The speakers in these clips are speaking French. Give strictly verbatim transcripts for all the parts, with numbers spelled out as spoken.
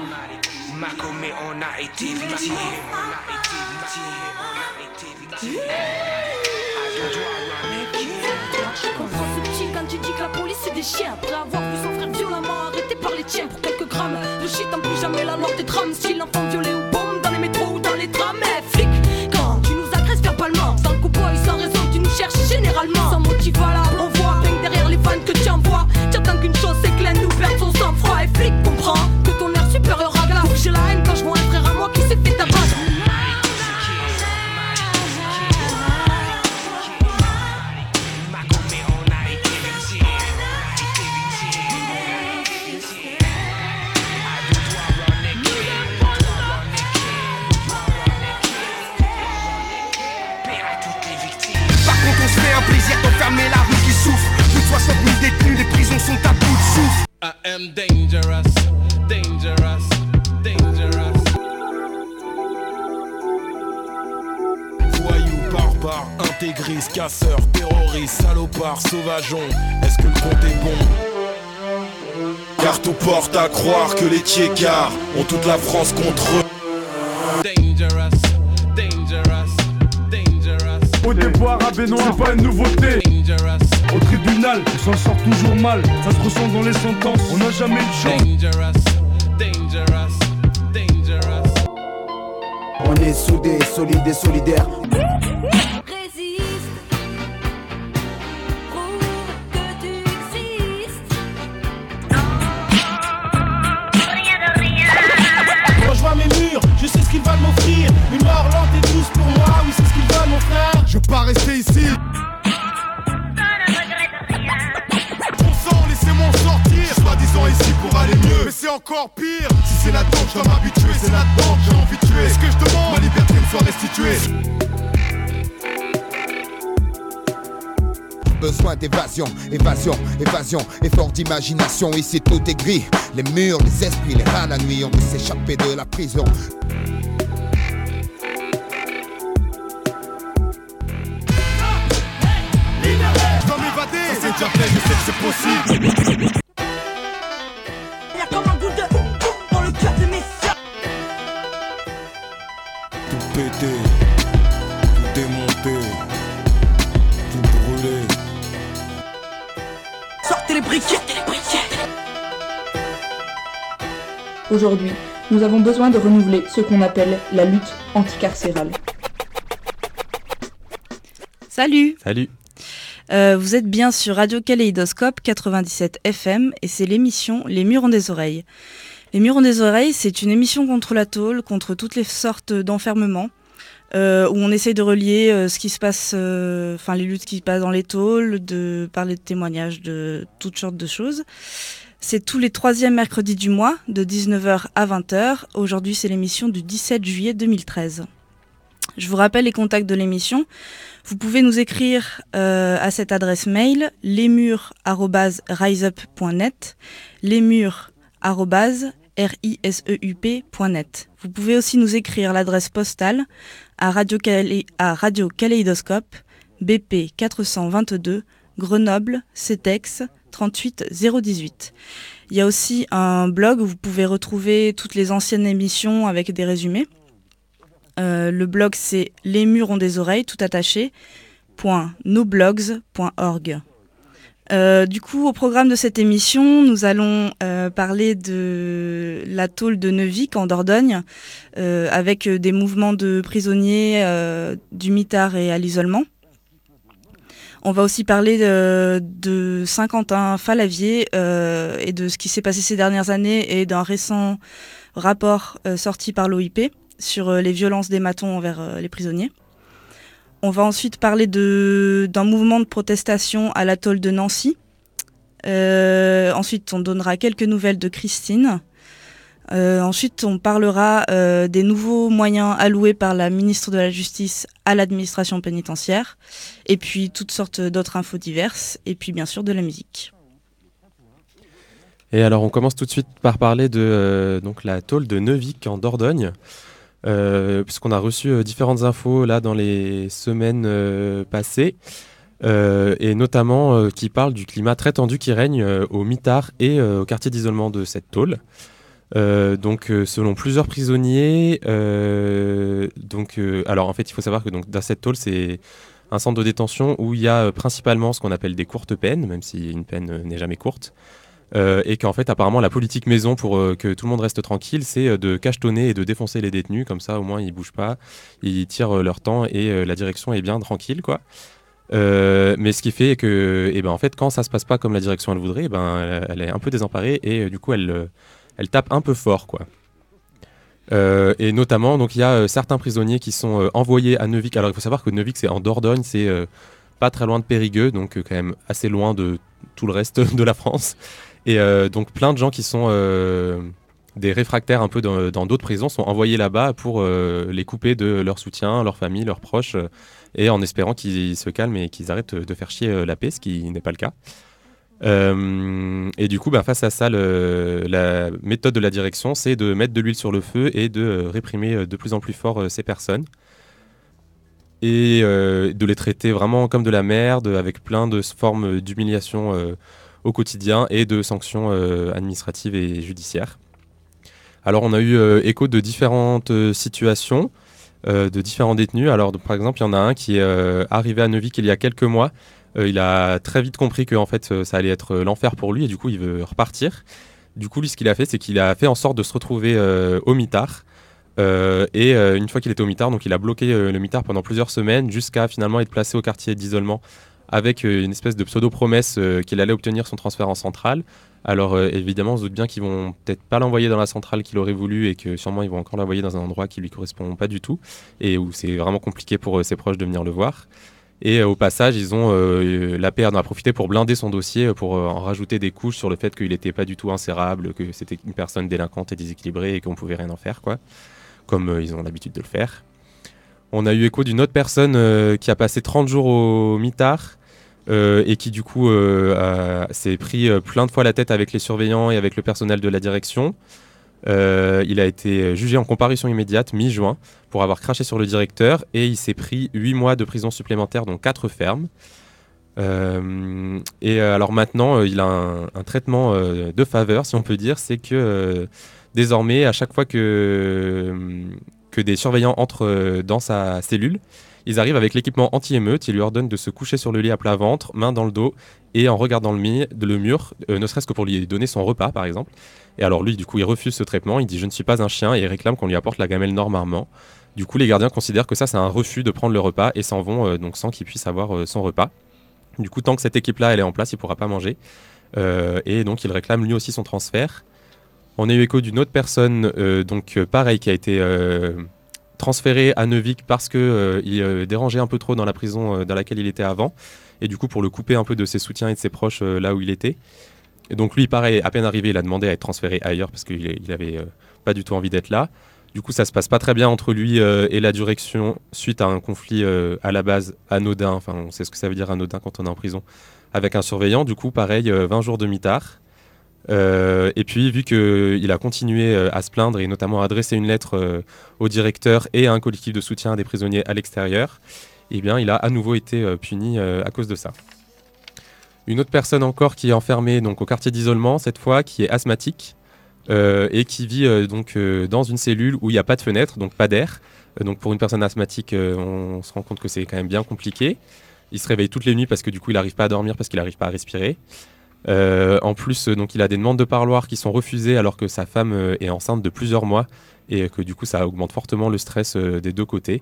Macomé, on a été victime. On a été victime. On a été victime. Comprends subtil quand tu dis que la police c'est des chiens. Après avoir vu son frère violemment arrêté par les tiens pour quelques grammes de shit en plus jamais la loi des drames. Style enfant violé ou bombe dans les métros ou dans les trams. Eh flic, quand tu nous agresses verbalement, sans le cowboy, sans raison, tu nous cherches généralement. Sans motif valable, on voit rien que derrière les vannes que tu envoies. T'attends qu'une chose c'est que l'un nous perde son sang-froid. Et flic, comprends que ton air supérieur à glace. J'ai la haine quand je vois un frère à moi qui s'est fait tabac. Mais la rue qui souffre, plus de soixante mille détenus, les prisons sont à bout de souffle. I am dangerous, dangerous, dangerous. Voyous, barbares, intégristes, casseurs, terroristes, salopards, sauvageons. Est-ce que le compte est bon? Car tout porte à croire que les tchécards ont toute la France contre eux. Dangerous, dangerous. Au départ à Benoît, c'est pas une nouveauté. Dangerous. Au tribunal, on s'en sort toujours mal. Ça se ressent dans les sentences, on n'a jamais eu de chance. Dangerous, dangerous, dangerous. On est soudés, solides et solidaires. Résiste, prouve que tu existes. Rien de rien. Quand je vois mes murs, je sais ce qu'ils veulent m'offrir. Une mort lente et douce pour moi, oui c'est ce qu'ils veulent mon frère. Je veux pas rester ici. Bon sang, laissez-moi en sortir. Je suis soi-disant ici pour aller mieux, mais c'est encore pire. Si c'est là-dedans que je dois m'habituer, c'est là-dedans que j'ai envie de tuer. Est-ce que je demande ma liberté me soit restituée? Besoin d'évasion, évasion, évasion, effort d'imagination. Ici tout est gris, les murs, les esprits, les rats la nuit. On veut s'échapper de la prison. C'est déjà fait, je sais que c'est possible. Y'a comme un goût de ouf dans le cœur de mes soeurs. Tout pété, tout démonté, tout brûlé. Sortez les briquets, sortez les briquets. Aujourd'hui, nous avons besoin de renouveler ce qu'on appelle la lutte anticarcérale. Salut. Salut. Euh, vous êtes bien sur Radio Kaléidoscope quatre-vingt-dix-sept F M et c'est l'émission Les Murs ont des oreilles. Les Murs ont des oreilles, c'est une émission contre la tôle, contre toutes les sortes d'enfermement, euh, où on essaye de relier euh, ce qui se passe, euh, enfin les luttes qui se passent dans les tôles, de parler de témoignages, de toutes sortes de choses. C'est tous les troisièmes mercredis du mois, de dix-neuf heures à vingt heures. Aujourd'hui, c'est l'émission du dix-sept juillet deux mille treize. Je vous rappelle les contacts de l'émission. Vous pouvez nous écrire euh, à cette adresse mail lesmurs arobase riseup point net, lesmurs arobase riseup point net. Vous pouvez aussi nous écrire l'adresse postale à Radio, Calé- à Radio Kaléidoscope, B P quatre cent vingt-deux, Grenoble, C T E X trente-huit zéro dix-huit. Il y a aussi un blog où vous pouvez retrouver toutes les anciennes émissions avec des résumés. Euh, le blog c'est les murs ont des oreilles tout attaché .noblogs point org. Euh, du coup, au programme de cette émission, nous allons euh, parler de la tôle de Neuvic en Dordogne, euh, avec des mouvements de prisonniers euh, du mitard et à l'isolement. On va aussi parler de, de Saint-Quentin-Fallavier euh, et de ce qui s'est passé ces dernières années et d'un récent rapport euh, sorti par l'O I P sur les violences des matons envers les prisonniers. On va ensuite parler de, d'un mouvement de protestation à l'atoll de Nancy. Euh, ensuite, on donnera quelques nouvelles de Christine. Euh, ensuite, on parlera euh, des nouveaux moyens alloués par la ministre de la Justice à l'administration pénitentiaire. Et puis, toutes sortes d'autres infos diverses. Et puis, bien sûr, de la musique. Et alors, on commence tout de suite par parler de euh, donc, la tôle de Neuvic en Dordogne. Euh, puisqu'on a reçu euh, différentes infos là dans les semaines euh, passées euh, et notamment euh, qui parlent du climat très tendu qui règne euh, au mitard et euh, au quartier d'isolement de cette tôle. Euh, donc, euh, selon plusieurs prisonniers, euh, donc, euh, alors en fait, il faut savoir que donc, Dasset Tall, c'est un centre de détention où il y a euh, principalement ce qu'on appelle des courtes peines, même si une peine euh, n'est jamais courte, euh, et qu'en fait, apparemment, la politique maison pour euh, que tout le monde reste tranquille, c'est euh, de cachetonner et de défoncer les détenus, comme ça, au moins, ils bougent pas, ils tirent euh, leur temps et euh, la direction est bien tranquille, quoi. Euh, mais ce qui fait que, eh ben, en fait, quand ça se passe pas comme la direction elle voudrait, eh ben, elle, elle est un peu désemparée et euh, du coup, elle, euh, elle tape un peu fort, quoi. Euh, et notamment, donc il y a euh, certains prisonniers qui sont euh, envoyés à Neuvic. Alors, il faut savoir que Neuvic, c'est en Dordogne, c'est euh, pas très loin de Périgueux, donc euh, quand même assez loin de tout le reste de la France. Et euh, donc, plein de gens qui sont euh, des réfractaires un peu dans, dans d'autres prisons sont envoyés là-bas pour euh, les couper de leur soutien, leur famille, leurs proches. Euh, et en espérant qu'ils se calment et qu'ils arrêtent de faire chier la paix, ce qui n'est pas le cas. Euh, et du coup, bah, face à ça, le, la méthode de la direction, c'est de mettre de l'huile sur le feu et de euh, réprimer de plus en plus fort euh, ces personnes. Et euh, de les traiter vraiment comme de la merde, avec plein de formes d'humiliation euh, au quotidien et de sanctions euh, administratives et judiciaires. Alors, on a eu euh, écho de différentes euh, situations. Euh, de différents détenus. Alors, de, par exemple, il y en a un qui est euh, arrivé à Neuvic il y a quelques mois. Euh, il a très vite compris que en fait, euh, ça allait être euh, l'enfer pour lui et du coup, il veut repartir. Du coup, lui, ce qu'il a fait, c'est qu'il a fait en sorte de se retrouver euh, au mitard. Euh, et euh, une fois qu'il était au mitard, donc il a bloqué euh, le mitard pendant plusieurs semaines jusqu'à finalement être placé au quartier d'isolement avec euh, une espèce de pseudo-promesse euh, qu'il allait obtenir son transfert en centrale. Alors euh, évidemment, on se doute bien qu'ils vont peut-être pas l'envoyer dans la centrale qu'il aurait voulu et que sûrement ils vont encore l'envoyer dans un endroit qui lui correspond pas du tout et où c'est vraiment compliqué pour euh, ses proches de venir le voir. Et euh, au passage, ils ont euh, la P R en a profité pour blinder son dossier, pour euh, en rajouter des couches sur le fait qu'il n'était pas du tout insérable, que c'était une personne délinquante et déséquilibrée et qu'on pouvait rien en faire, quoi, comme euh, ils ont l'habitude de le faire. On a eu écho d'une autre personne euh, qui a passé trente jours au mitard. Euh, et qui du coup euh, a, s'est pris euh, plein de fois la tête avec les surveillants et avec le personnel de la direction. Euh, il a été jugé en comparution immédiate mi-juin pour avoir craché sur le directeur et il s'est pris huit mois de prison supplémentaire, dont quatre fermes. Euh, et euh, alors maintenant, euh, il a un, un traitement euh, de faveur, si on peut dire, c'est que euh, désormais, à chaque fois que, que des surveillants entrent euh, dans sa cellule, ils arrivent avec l'équipement anti-émeute, ils lui ordonnent de se coucher sur le lit à plat ventre, main dans le dos, et en regardant le, mi- le mur, euh, ne serait-ce que pour lui donner son repas, par exemple. Et alors lui, du coup, il refuse ce traitement, il dit « je ne suis pas un chien » et il réclame qu'on lui apporte la gamelle normalement. Du coup, les gardiens considèrent que ça, c'est un refus de prendre le repas et s'en vont euh, donc sans qu'il puisse avoir euh, son repas. Du coup, tant que cette équipe-là, elle est en place, il ne pourra pas manger. Euh, et donc, il réclame lui aussi son transfert. On a eu écho d'une autre personne, euh, donc euh, pareil, qui a été... Euh, transféré à Neuvic parce qu'il euh, euh, dérangeait un peu trop dans la prison euh, dans laquelle il était avant, et du coup pour le couper un peu de ses soutiens et de ses proches euh, là où il était. Et donc lui, pareil, à peine arrivé, il a demandé à être transféré ailleurs parce qu'il il avait euh, pas du tout envie d'être là. Du coup, ça se passe pas très bien entre lui euh, et la direction suite à un conflit euh, à la base anodin, enfin on sait ce que ça veut dire anodin quand on est en prison, avec un surveillant. Du coup, pareil, euh, vingt jours de mitard. Euh, et puis, vu qu'il a continué euh, à se plaindre et notamment à adresser une lettre euh, au directeur et à un collectif de soutien des prisonniers à l'extérieur, eh bien, il a à nouveau été euh, puni euh, à cause de ça. Une autre personne encore qui est enfermée donc, au quartier d'isolement, cette fois, qui est asthmatique euh, et qui vit euh, donc, euh, dans une cellule où il n'y a pas de fenêtre, donc pas d'air. Euh, donc pour une personne asthmatique, euh, on se rend compte que c'est quand même bien compliqué. Il se réveille toutes les nuits parce que du coup, il n'arrive pas à dormir parce qu'il n'arrive pas à respirer. Euh, en plus, donc, il a des demandes de parloir qui sont refusées alors que sa femme euh, est enceinte de plusieurs mois et que du coup ça augmente fortement le stress euh, des deux côtés.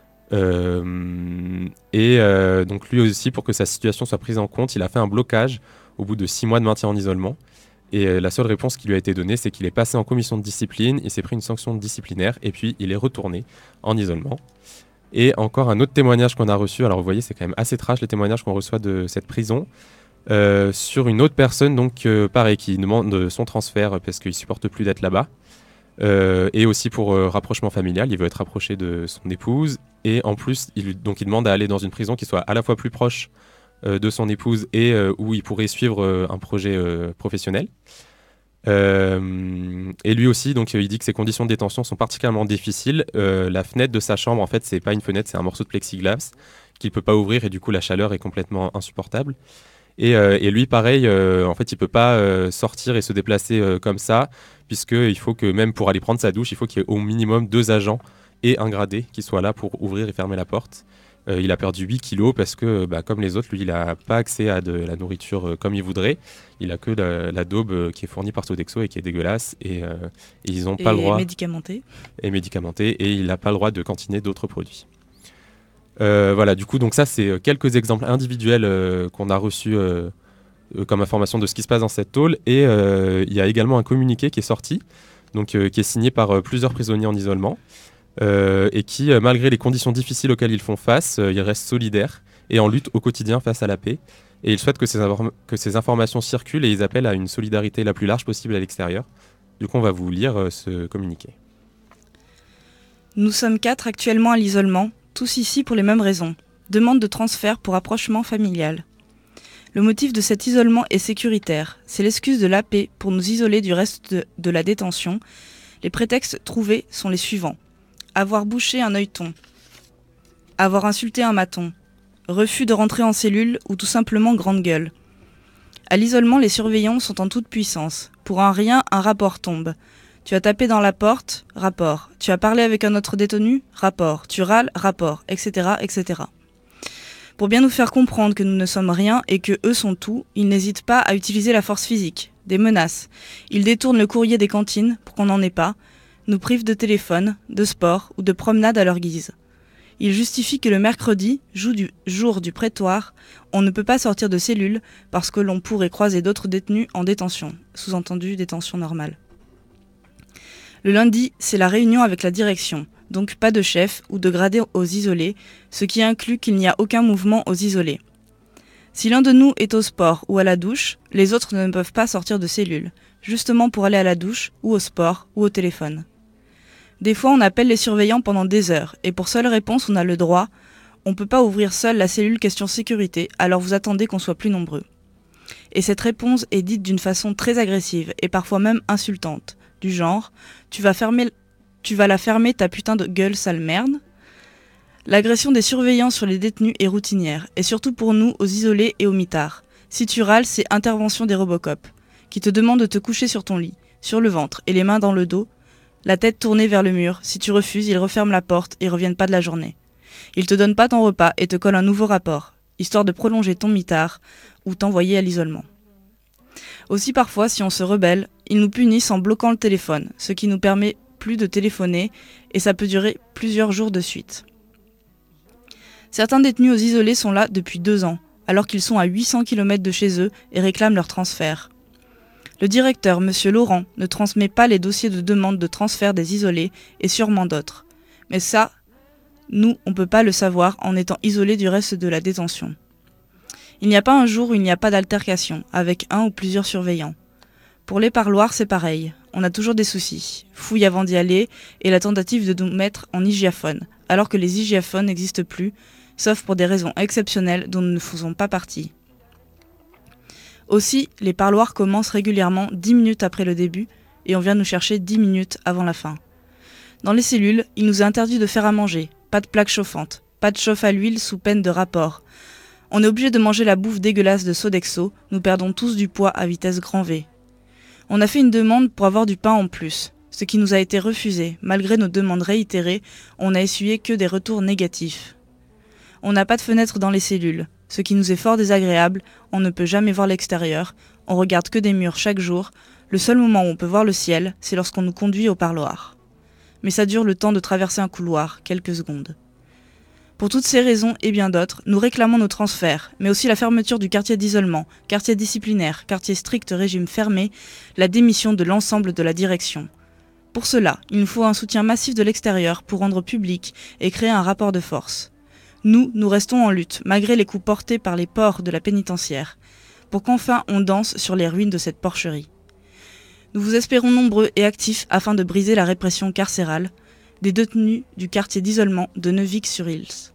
Euh, et euh, donc lui aussi, pour que sa situation soit prise en compte, il a fait un blocage au bout de six mois de maintien en isolement. Et euh, la seule réponse qui lui a été donnée, c'est qu'il est passé en commission de discipline, il s'est pris une sanction disciplinaire et puis il est retourné en isolement. Et encore un autre témoignage qu'on a reçu, alors vous voyez c'est quand même assez trash les témoignages qu'on reçoit de cette prison. Euh, sur une autre personne, donc euh, pareil, qui demande son transfert parce qu'il supporte plus d'être là-bas, euh, et aussi pour euh, rapprochement familial, il veut être rapproché de son épouse, et en plus, il, donc il demande à aller dans une prison qui soit à la fois plus proche euh, de son épouse et euh, où il pourrait suivre euh, un projet euh, professionnel. Euh, et lui aussi, donc il dit que ses conditions de détention sont particulièrement difficiles. Euh, la fenêtre de sa chambre, en fait, c'est pas une fenêtre, c'est un morceau de plexiglas qu'il peut pas ouvrir, et du coup, la chaleur est complètement insupportable. Et, euh, et lui, pareil, euh, en fait, il peut pas euh, sortir et se déplacer euh, comme ça, puisqu'il faut que même pour aller prendre sa douche, il faut qu'il y ait au minimum deux agents et un gradé qui soient là pour ouvrir et fermer la porte. Euh, il a perdu huit kilos parce que, bah, comme les autres, lui, il n'a pas accès à de la nourriture euh, comme il voudrait. Il a que la, la daube euh, qui est fournie par Sodexo et qui est dégueulasse. Et, euh, et ils n'ont pas le droit. Et médicamenté. Et médicamenté. Et il n'a pas le droit de cantiner d'autres produits. Euh, voilà, du coup, donc ça, c'est quelques exemples individuels euh, qu'on a reçus euh, euh, comme information de ce qui se passe dans cette tôle. Et euh, il y a également un communiqué qui est sorti, donc, euh, qui est signé par euh, plusieurs prisonniers en isolement. Euh, et qui, euh, malgré les conditions difficiles auxquelles ils font face, euh, ils restent solidaires et en lutte au quotidien face à la paix. Et ils souhaitent que ces, inform- que ces informations circulent et ils appellent à une solidarité la plus large possible à l'extérieur. Du coup, on va vous lire euh, ce communiqué. Nous sommes quatre actuellement à l'isolement, tous ici pour les mêmes raisons. Demande de transfert pour rapprochement familial. Le motif de cet isolement est sécuritaire. C'est l'excuse de l'A P pour nous isoler du reste de, de la détention. Les prétextes trouvés sont les suivants. Avoir bouché un œilleton, avoir insulté un maton, refus de rentrer en cellule ou tout simplement grande gueule. À l'isolement, les surveillants sont en toute puissance. Pour un rien, un rapport tombe. Tu as tapé dans la porte, rapport. Tu as parlé avec un autre détenu, rapport. Tu râles, rapport, et cetera, et cetera. Pour bien nous faire comprendre que nous ne sommes rien et que eux sont tout, ils n'hésitent pas à utiliser la force physique, des menaces. Ils détournent le courrier des cantines pour qu'on n'en ait pas, nous privent de téléphone, de sport ou de promenade à leur guise. Ils justifient que le mercredi, du, jour du prétoire, on ne peut pas sortir de cellule parce que l'on pourrait croiser d'autres détenus en détention, sous-entendu détention normale. Le lundi, c'est la réunion avec la direction, donc pas de chef ou de gradé aux isolés, ce qui inclut qu'il n'y a aucun mouvement aux isolés. Si l'un de nous est au sport ou à la douche, les autres ne peuvent pas sortir de cellule, justement pour aller à la douche ou au sport ou au téléphone. Des fois, on appelle les surveillants pendant des heures, et pour seule réponse, on a le droit « on peut pas ouvrir seul la cellule question sécurité, alors vous attendez qu'on soit plus nombreux ». Et cette réponse est dite d'une façon très agressive, et parfois même insultante, du genre « tu vas fermer, tu vas la fermer ta putain de gueule, sale merde ». L'agression des surveillants sur les détenus est routinière, et surtout pour nous, aux isolés et aux mitards. Si tu râles, c'est intervention des Robocop, qui te demandent de te coucher sur ton lit, sur le ventre et les mains dans le dos, la tête tournée vers le mur. Si tu refuses, ils referment la porte et reviennent pas de la journée. Ils te donnent pas ton repas et te collent un nouveau rapport, histoire de prolonger ton mitard ou t'envoyer à l'isolement. Aussi parfois, si on se rebelle, ils nous punissent en bloquant le téléphone, ce qui nous permet plus de téléphoner et ça peut durer plusieurs jours de suite. Certains détenus aux isolés sont là depuis deux ans, alors qu'ils sont à huit cents kilomètres de chez eux et réclament leur transfert. Le directeur, M. Laurent, ne transmet pas les dossiers de demande de transfert des isolés et sûrement d'autres. Mais ça, nous, on ne peut pas le savoir en étant isolés du reste de la détention. Il n'y a pas un jour où il n'y a pas d'altercation, avec un ou plusieurs surveillants. Pour les parloirs, c'est pareil. On a toujours des soucis. Fouille avant d'y aller et la tentative de nous mettre en hygiaphone, alors que les hygiaphones n'existent plus, sauf pour des raisons exceptionnelles dont nous ne faisons pas partie. Aussi, les parloirs commencent régulièrement dix minutes après le début et on vient nous chercher dix minutes avant la fin. Dans les cellules, il nous est interdit de faire à manger, pas de plaque chauffante, pas de chauffe à l'huile sous peine de rapport. On est obligé de manger la bouffe dégueulasse de Sodexo, nous perdons tous du poids à vitesse grand V. On a fait une demande pour avoir du pain en plus, ce qui nous a été refusé. Malgré nos demandes réitérées, on n'a essuyé que des retours négatifs. On n'a pas de fenêtre dans les cellules, ce qui nous est fort désagréable, on ne peut jamais voir l'extérieur, on regarde que des murs chaque jour, le seul moment où on peut voir le ciel, c'est lorsqu'on nous conduit au parloir. Mais ça dure le temps de traverser un couloir, quelques secondes. Pour toutes ces raisons et bien d'autres, nous réclamons nos transferts, mais aussi la fermeture du quartier d'isolement, quartier disciplinaire, quartier strict régime fermé, la démission de l'ensemble de la direction. Pour cela, il nous faut un soutien massif de l'extérieur pour rendre public et créer un rapport de force. Nous, nous restons en lutte, malgré les coups portés par les porcs de la pénitentiaire, pour qu'enfin on danse sur les ruines de cette porcherie. Nous vous espérons nombreux et actifs afin de briser la répression carcérale des détenus du quartier d'isolement de Neuvic-sur-Ilse.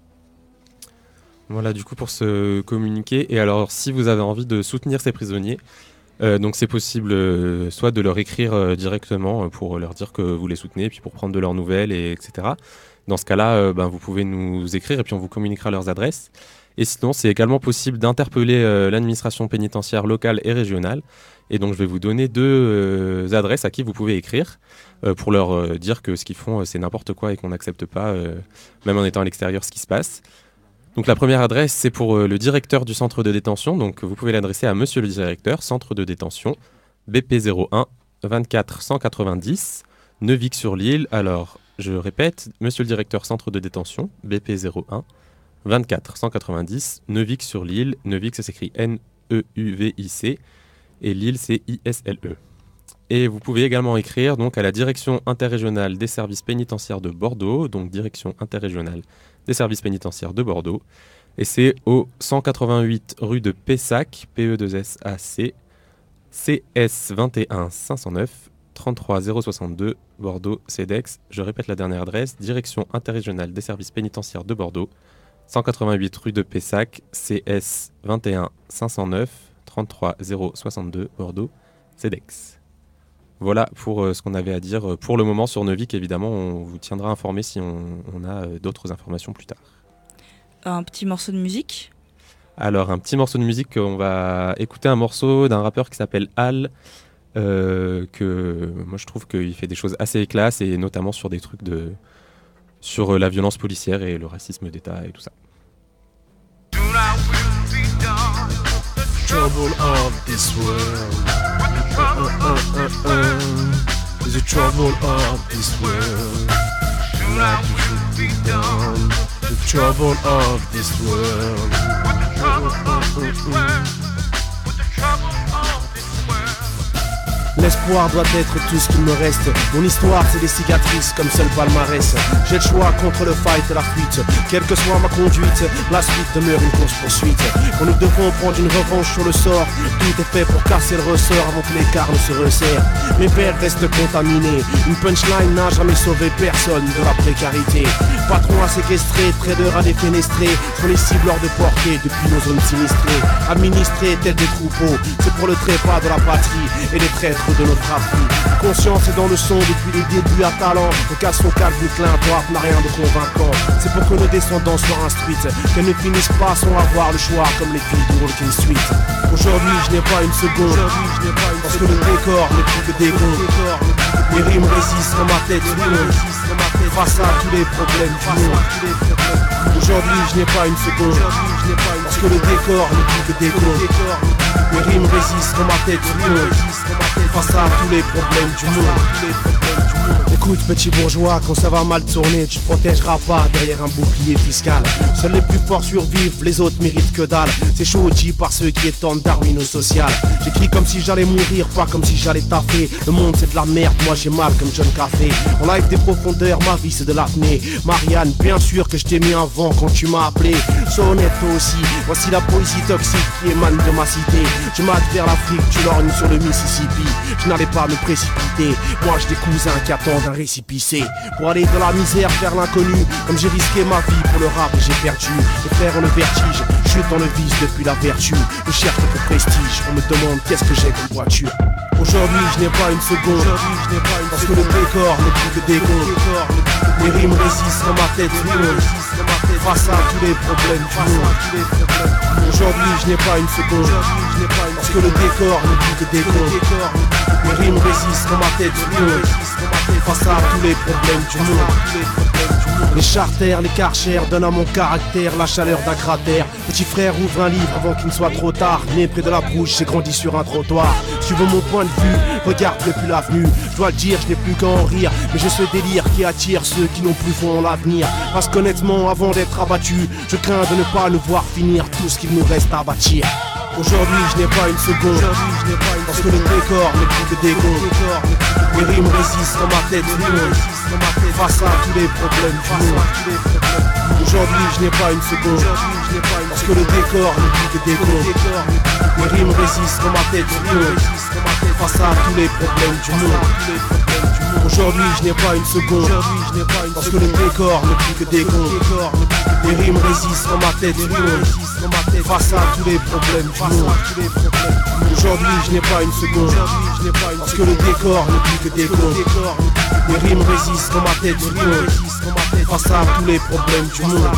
Voilà du coup pour ce communiqué. Et alors si vous avez envie de soutenir ces prisonniers, Euh, donc c'est possible euh, soit de leur écrire euh, directement euh, pour leur dire que vous les soutenez, puis pour prendre de leurs nouvelles, et, etc. Dans ce cas-là, euh, ben, vous pouvez nous écrire et puis on vous communiquera leurs adresses. Et sinon, c'est également possible d'interpeller euh, l'administration pénitentiaire locale et régionale. Et donc je vais vous donner deux euh, adresses à qui vous pouvez écrire euh, pour leur euh, dire que ce qu'ils font euh, c'est n'importe quoi et qu'on n'accepte pas, euh, même en étant à l'extérieur, ce qui se passe. Donc la première adresse, c'est pour euh, le directeur du centre de détention. Donc vous pouvez l'adresser à Monsieur le directeur, centre de détention, B P zéro un vingt-quatre cent quatre-vingt-dix, Neuvic-sur-l'Île. Alors, je répète, Monsieur le directeur, centre de détention, B P zéro un vingt-quatre cent quatre-vingt-dix, Neuvic-sur-l'Île. Neuvic, ça s'écrit N E U V I C, et l'île, c'est I S L E. Et vous pouvez également écrire donc à la direction interrégionale des services pénitentiaires de Bordeaux, donc direction interrégionale des services pénitentiaires de Bordeaux, et c'est au cent quatre-vingt-huit rue de Pessac, P E deux S A C, C S vingt et un cinq cent neuf, trente-trois zéro soixante-deux, Bordeaux, CEDEX. Je répète la dernière adresse, direction interrégionale des services pénitentiaires de Bordeaux, cent quatre-vingt-huit rue de Pessac, C S vingt et un cinq cent neuf, trente-trois zéro soixante-deux, Bordeaux, CEDEX. Voilà pour euh, ce qu'on avait à dire pour le moment sur Neuvic. Évidemment, on vous tiendra informé si on, on a euh, d'autres informations plus tard. Un petit morceau de musique. Alors, un petit morceau de musique, on va écouter un morceau d'un rappeur qui s'appelle Al, euh, que moi je trouve qu'il fait des choses assez classes, et notamment sur des trucs de sur la violence policière et le racisme d'État et tout ça. Trouble of this world. Uh, uh, uh, uh, uh. Is the trouble of this world. Like you should be done. The trouble of this world. Uh, uh, uh, uh, uh. L'espoir doit être tout ce qu'il me reste. Mon histoire c'est des cicatrices comme seul palmarès. J'ai le choix contre le fight et la fuite. Quelle que soit ma conduite, la suite demeure une course poursuite. Quand nous devons prendre une revanche sur le sort, tout est fait pour casser le ressort avant que l'écart ne se resserre. Mes pères restent contaminés. Une punchline n'a jamais sauvé personne de la précarité. Patron à séquestrer, trader à défenestrer, sont les cibles hors de portée depuis nos zones sinistrées. Administrés tels des troupeaux, c'est pour le trépas de la patrie et les traîtres de notre fratrie. Conscience est dans le son depuis les débuts à talent. Le casse son calme du clin droit n'a rien de convaincant. C'est pour que nos descendants soient instruites, qu'elles ne finissent pas sans avoir le choix comme les filles de Walking Street. Aujourd'hui je n'ai pas une seconde, parce que le décor n'est plus que des gonds. Les rimes résistent dans ma tête ronde, face à tous les problèmes du monde. Aujourd'hui je n'ai pas une seconde, parce que le décor n'est plus que des gonds. Les rimes résistent dans ma tête ronde, face à tous les problèmes du monde. Écoute petit bourgeois, quand ça va mal tourner, tu protégeras pas derrière un bouclier fiscal. Seuls les plus forts survivent, les autres méritent que dalle. C'est chaud dit par ceux qui étendent Darwin au social. J'écris comme si j'allais mourir, pas comme si j'allais taffer. Le monde c'est de la merde, moi j'ai mal comme John Café. En live des profondeurs, ma vie c'est de l'apnée. Marianne, bien sûr que je t'ai mis un vent quand tu m'as appelé. Sois honnête toi aussi, voici la poésie toxique qui émane de ma cité. Je mate vers l'Afrique, tu lorgnes sur le Mississippi. Je n'allais pas me précipiter, moi j'ai des cousins qui attendent un récipicé. Pour aller dans la misère vers l'inconnu, comme j'ai risqué ma vie pour le rap et j'ai perdu. Les frères ont le vertige, je suis dans le vice depuis la vertu. Je cherche le prestige, on me demande qu'est-ce que j'ai comme voiture. Aujourd'hui je n'ai pas une seconde, parce que le décor n'est plus que des gonds. Les rimes résistent dans ma tête ronde, face à tous les problèmes du monde. Aujourd'hui je n'ai pas une seconde, parce que le décor n'est plus que des gonds. Les rimes résistent dans ma tête ronde, face à tous les problèmes du monde. Les charters, les karchers donnent à mon caractère la chaleur d'un cratère. Petit frère ouvre un livre avant qu'il ne soit trop tard. Né près de la bouche, j'ai grandi sur un trottoir. Si tu veux mon point de vue, regarde depuis l'avenue. Je dois le dire, je n'ai plus qu'à en rire, mais j'ai ce délire qui attire ceux qui n'ont plus foi en l'avenir. Parce qu'honnêtement, avant d'être abattu, je crains de ne pas nous voir finir tout ce qu'il nous reste à bâtir. Aujourd'hui je n'ai pas une seconde, parce que le décor n'est plus que des gonds. Les rimes résistent dans ma tête ronde, face à tous les problèmes du monde. Aujourd'hui je n'ai pas une seconde, parce que le décor n'est plus que des gonds. Les rimes résistent dans ma tête ronde, face à tous les problèmes du monde. Aujourd'hui je n'ai pas une seconde, parce que le décor n'est plus que des comptes. Les rimes résistent dans ma tête, face à tous les problèmes du monde. Aujourd'hui je n'ai pas une seconde, parce que le décor n'est plus que des comptes. Les rimes résistent dans ma tête, face à tous les problèmes du monde.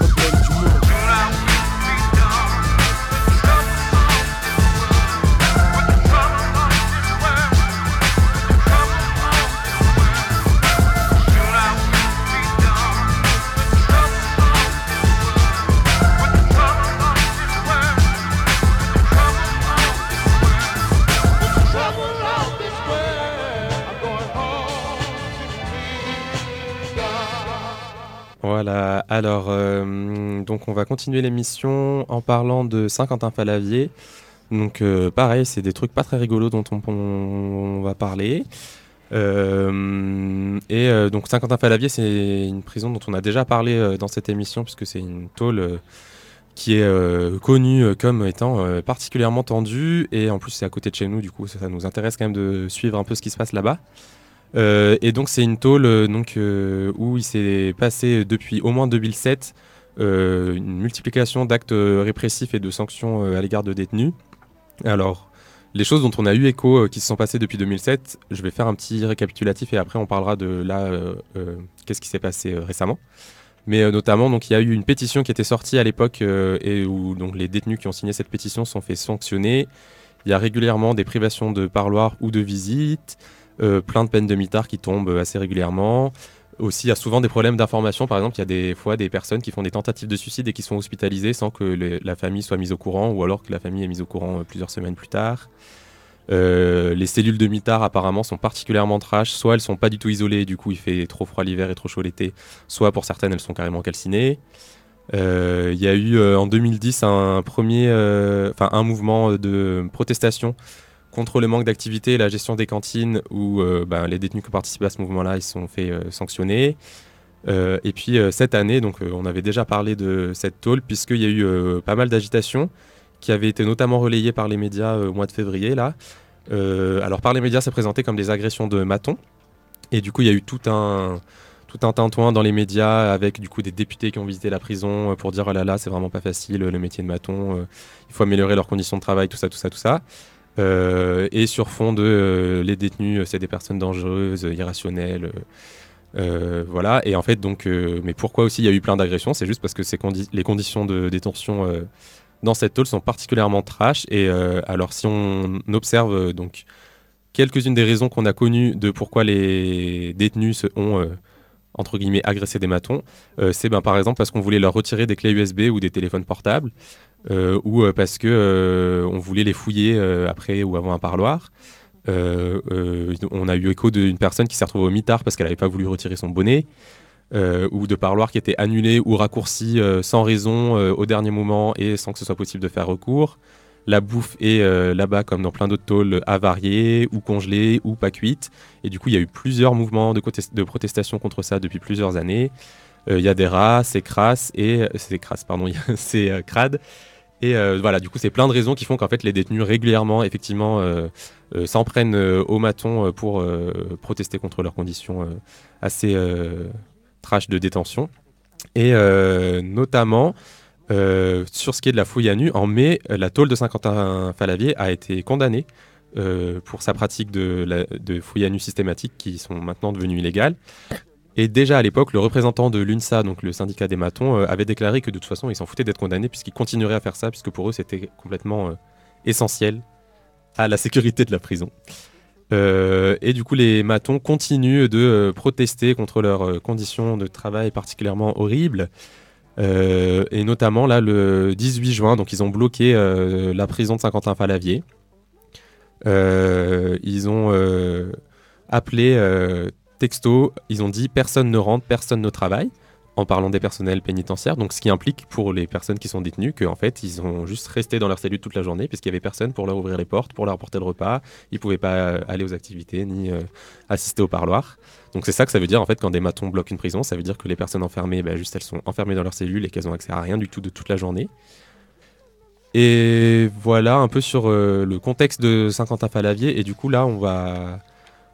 Voilà, alors euh, donc on va continuer l'émission en parlant de Saint-Quentin-Fallavier. Donc euh, pareil, c'est des trucs pas très rigolos dont on, on, on va parler. Euh, et euh, donc Saint-Quentin-Fallavier, c'est une prison dont on a déjà parlé euh, dans cette émission, puisque c'est une tôle euh, qui est euh, connue comme étant euh, particulièrement tendue. Et en plus c'est à côté de chez nous, du coup ça, ça nous intéresse quand même de suivre un peu ce qui se passe là-bas. Euh, et donc c'est une tôle euh, donc, euh, où il s'est passé depuis au moins deux mille sept euh, une multiplication d'actes euh, répressifs et de sanctions euh, à l'égard de détenus. Alors, les choses dont on a eu écho euh, qui se sont passées depuis deux mille sept, je vais faire un petit récapitulatif et après on parlera de là, euh, euh, qu'est-ce qui s'est passé euh, récemment. Mais euh, notamment, donc, il y a eu une pétition qui était sortie à l'époque euh, et où donc, les détenus qui ont signé cette pétition sont fait sanctionner. Il y a régulièrement des privations de parloir ou de visite. Euh, plein de peines de mitard qui tombent assez régulièrement. Aussi, il y a souvent des problèmes d'information. Par exemple, il y a des fois des personnes qui font des tentatives de suicide et qui sont hospitalisées sans que les, la famille soit mise au courant, ou alors que la famille est mise au courant euh, plusieurs semaines plus tard. Euh, les cellules de mitard apparemment sont particulièrement trash. Soit elles sont pas du tout isolées, du coup il fait trop froid l'hiver et trop chaud l'été. Soit pour certaines elles sont carrément calcinées. Euh, il y a eu euh, en deux mille dix un premier, enfin euh, un mouvement de protestation contre le manque d'activité et la gestion des cantines, où euh, ben, les détenus qui participaient à ce mouvement-là, ils se sont fait euh, sanctionner. Euh, et puis euh, cette année, donc, euh, on avait déjà parlé de cette tôle, puisqu'il y a eu euh, pas mal d'agitations qui avaient été notamment relayées par les médias euh, au mois de février. Là. Euh, alors par les médias, c'est présenté comme des agressions de matons. Et du coup, il y a eu tout un, tout un tintouin dans les médias avec du coup, des députés qui ont visité la prison pour dire « Oh là là, c'est vraiment pas facile, le métier de maton, euh, il faut améliorer leurs conditions de travail, tout ça, tout ça, tout ça ». Euh, et sur fond de euh, les détenus, c'est des personnes dangereuses, irrationnelles, euh, voilà. Et en fait, donc, euh, mais pourquoi aussi il y a eu plein d'agressions ? C'est juste parce que ces condi- les conditions de détention euh, dans cette tôle sont particulièrement trash. Et euh, alors, si on observe euh, donc quelques-unes des raisons qu'on a connues de pourquoi les détenus se ont euh, entre guillemets agressé des matons, euh, c'est ben, par exemple parce qu'on voulait leur retirer des clés U S B ou des téléphones portables. Euh, ou euh, parce que euh, on voulait les fouiller euh, après ou avant un parloir. Euh, euh, on a eu écho d'une personne qui s'est retrouvée au mitard parce qu'elle n'avait pas voulu retirer son bonnet, euh, ou de parloirs qui étaient annulés ou raccourcis euh, sans raison euh, au dernier moment et sans que ce soit possible de faire recours. La bouffe est euh, là-bas, comme dans plein d'autres tôles, avariée ou congelée ou pas cuite. Et du coup, il y a eu plusieurs mouvements de, côté- de protestation contre ça depuis plusieurs années. Il euh, y a des rats, c'est crasse et c'est crasse, pardon, c'est euh, crade. Et euh, voilà, du coup, c'est plein de raisons qui font qu'en fait, les détenus régulièrement, effectivement, euh, euh, s'en prennent euh, au maton pour euh, protester contre leurs conditions euh, assez euh, trash de détention. Et euh, notamment, euh, sur ce qui est de la fouille à nu, en mai, la tôle de Saint-Quentin-Fallavier a été condamnée euh, pour sa pratique de, la, de fouille à nu systématiques qui sont maintenant devenues illégales. Et déjà à l'époque, le représentant de l'U N S A, donc le syndicat des matons, euh, avait déclaré que de toute façon, ils s'en foutaient d'être condamnés puisqu'ils continueraient à faire ça, puisque pour eux, c'était complètement euh, essentiel à la sécurité de la prison. Euh, et du coup, les matons continuent de euh, protester contre leurs euh, conditions de travail particulièrement horribles. Euh, et notamment, là, le dix-huit juin, donc ils ont bloqué euh, la prison de Saint-Quentin-Fallavier. Euh, ils ont euh, appelé... Euh, texto, ils ont dit « personne ne rentre, personne ne travaille » en parlant des personnels pénitentiaires, donc ce qui implique pour les personnes qui sont détenues qu'en fait ils ont juste resté dans leur cellule toute la journée puisqu'il n'y avait personne pour leur ouvrir les portes, pour leur apporter le repas, ils ne pouvaient pas aller aux activités ni euh, assister au parloir. Donc c'est ça que ça veut dire en fait quand des matons bloquent une prison, ça veut dire que les personnes enfermées, bah, juste elles sont enfermées dans leur cellule et qu'elles ont accès à rien du tout de toute la journée. Et voilà un peu sur euh, le contexte de Saint-Quentin-Fallavier, et du coup là on va...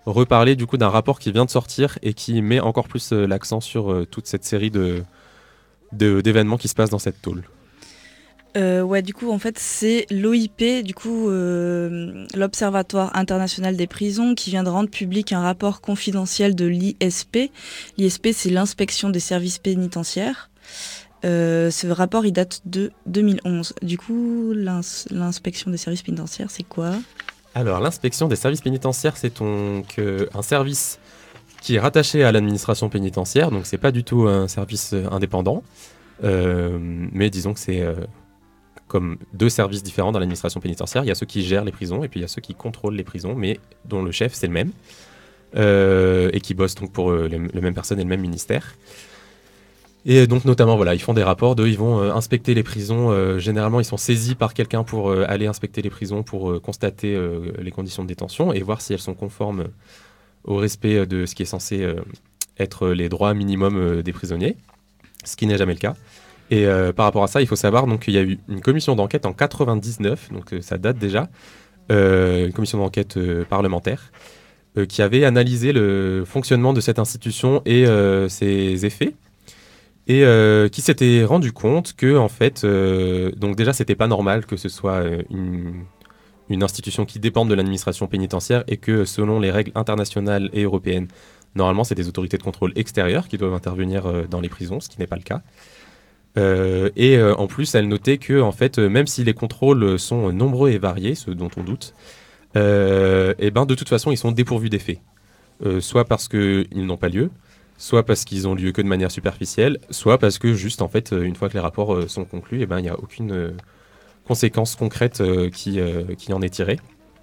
reparler du coup d'un rapport qui vient de sortir et qui met encore plus euh, l'accent sur euh, toute cette série de, de, d'événements qui se passent dans cette tôle. Euh, ouais, du coup, en fait, c'est l'O I P, du coup, euh, l'Observatoire international des prisons, qui vient de rendre public un rapport confidentiel de l'I S P. L'I S P, c'est l'inspection des services pénitentiaires. Euh, ce rapport, il date de deux mille onze. Du coup, l'ins- l'inspection des services pénitentiaires, c'est quoi ? Alors, l'inspection des services pénitentiaires, c'est donc euh, un service qui est rattaché à l'administration pénitentiaire, donc c'est pas du tout un service euh, indépendant, euh, mais disons que c'est euh, comme deux services différents dans l'administration pénitentiaire. Il y a ceux qui gèrent les prisons et puis il y a ceux qui contrôlent les prisons, mais dont le chef c'est le même, euh, et qui bossent donc pour euh, les, les mêmes personnes et le même ministère. Et donc notamment, voilà, ils font des rapports, d'eux, ils vont euh, inspecter les prisons. Euh, généralement, ils sont saisis par quelqu'un pour euh, aller inspecter les prisons, pour euh, constater euh, les conditions de détention et voir si elles sont conformes au respect de ce qui est censé euh, être les droits minimums euh, des prisonniers, ce qui n'est jamais le cas. Et euh, par rapport à ça, il faut savoir donc, qu'il y a eu une commission d'enquête en quatre-vingt-dix-neuf, donc euh, ça date déjà, euh, une commission d'enquête euh, parlementaire, euh, qui avait analysé le fonctionnement de cette institution et euh, ses effets. Et euh, qui s'était rendu compte que, en fait, euh, donc déjà, c'était pas normal que ce soit euh, une, une institution qui dépende de l'administration pénitentiaire et que, selon les règles internationales et européennes, normalement, c'est des autorités de contrôle extérieures qui doivent intervenir euh, dans les prisons, ce qui n'est pas le cas. Euh, et euh, en plus, elle notait que, en fait, euh, même si les contrôles sont nombreux et variés, ceux dont on doute, euh, et ben, de toute façon, ils sont dépourvus d'effet. Euh, soit parce qu'ils n'ont pas lieu, soit parce qu'ils ont lieu que de manière superficielle, soit parce que juste en fait une fois que les rapports euh, sont conclus, eh ben, il n'y a aucune euh, conséquence concrète euh, qui, euh, qui en est tirée.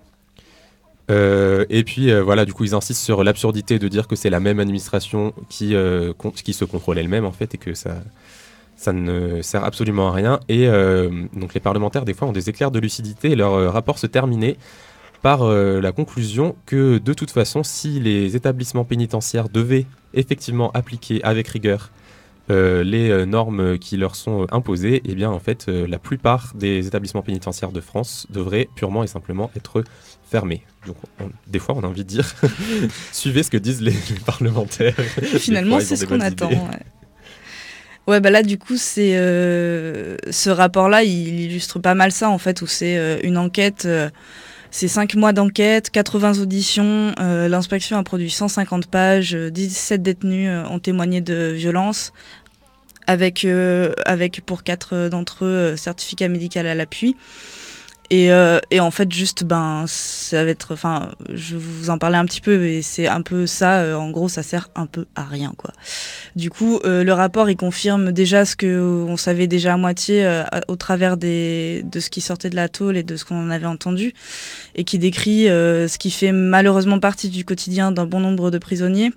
Euh, et puis euh, voilà, du coup ils insistent sur l'absurdité de dire que c'est la même administration qui, euh, con- qui se contrôle elle-même en fait et que ça, ça ne sert absolument à rien. Et euh, donc les parlementaires des fois ont des éclairs de lucidité et leur euh, rapport se terminait par euh, la conclusion que de toute façon, si les établissements pénitentiaires devaient effectivement appliquer avec rigueur euh, les euh, normes qui leur sont euh, imposées, eh bien en fait euh, la plupart des établissements pénitentiaires de France devraient purement et simplement être fermés. Donc on, des fois on a envie de dire suivez ce que disent les, les parlementaires. Finalement fois, c'est ce qu'on idées. attend. Ouais. Ouais, bah là, du coup, c'est euh, ce rapport-là, il illustre pas mal ça, en fait, où c'est euh, une enquête, euh, c'est cinq mois d'enquête, quatre-vingts auditions, euh, l'inspection a produit cent cinquante pages, euh, dix-sept détenus euh, ont témoigné de violences, avec, euh, avec pour quatre d'entre eux, euh, certificat médical à l'appui. Et, euh, et en fait, juste, ben, ça va être, enfin, je vais vous en parler un petit peu, et c'est un peu ça, euh, en gros, ça sert un peu à rien, quoi. Du coup, euh, le rapport, il confirme déjà ce qu'on savait déjà à moitié euh, au travers des, de ce qui sortait de la tôle et de ce qu'on en avait entendu, et qui décrit euh, ce qui fait malheureusement partie du quotidien d'un bon nombre de prisonniers.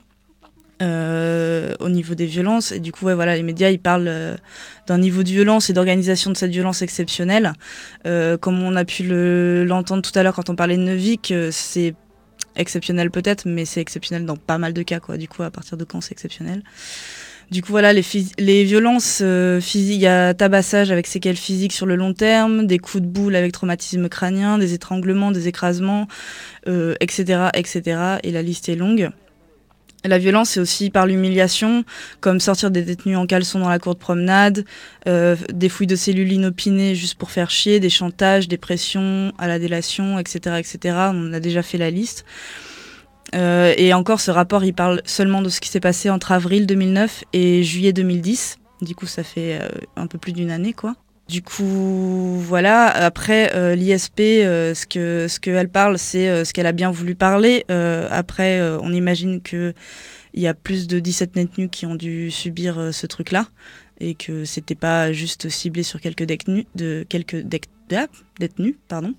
Euh, au niveau des violences, et du coup ouais, voilà, les médias ils parlent euh, d'un niveau de violence et d'organisation de cette violence exceptionnelle, euh, comme on a pu le, l'entendre tout à l'heure quand on parlait de Neuvic, euh, c'est exceptionnel peut-être, mais c'est exceptionnel dans pas mal de cas, quoi. Du coup, à partir de quand c'est exceptionnel? Du coup, voilà, les, phys- les violences euh, physiques, il y a tabassage avec séquelles physiques sur le long terme, des coups de boule avec traumatisme crânien, des étranglements, des écrasements, euh, et cetera, et cetera. Et la liste est longue. La violence, c'est aussi par l'humiliation, comme sortir des détenus en caleçon dans la cour de promenade, euh, des fouilles de cellules inopinées juste pour faire chier, des chantages, des pressions à la délation, et cetera, et cetera. On a déjà fait la liste. Euh, et encore, ce rapport, il parle seulement de ce qui s'est passé entre avril deux mille neuf et juillet deux mille dix. Du coup, ça fait euh, un peu plus d'une année, quoi. Du coup, voilà. Après, euh, l'I S P, euh, ce que ce qu'elle parle, c'est euh, ce qu'elle a bien voulu parler. Euh, après, euh, on imagine que il y a plus de dix-sept détenus qui ont dû subir euh, ce truc-là et que c'était pas juste ciblé sur quelques détenus, de quelques dec- ah, détenus, pardon.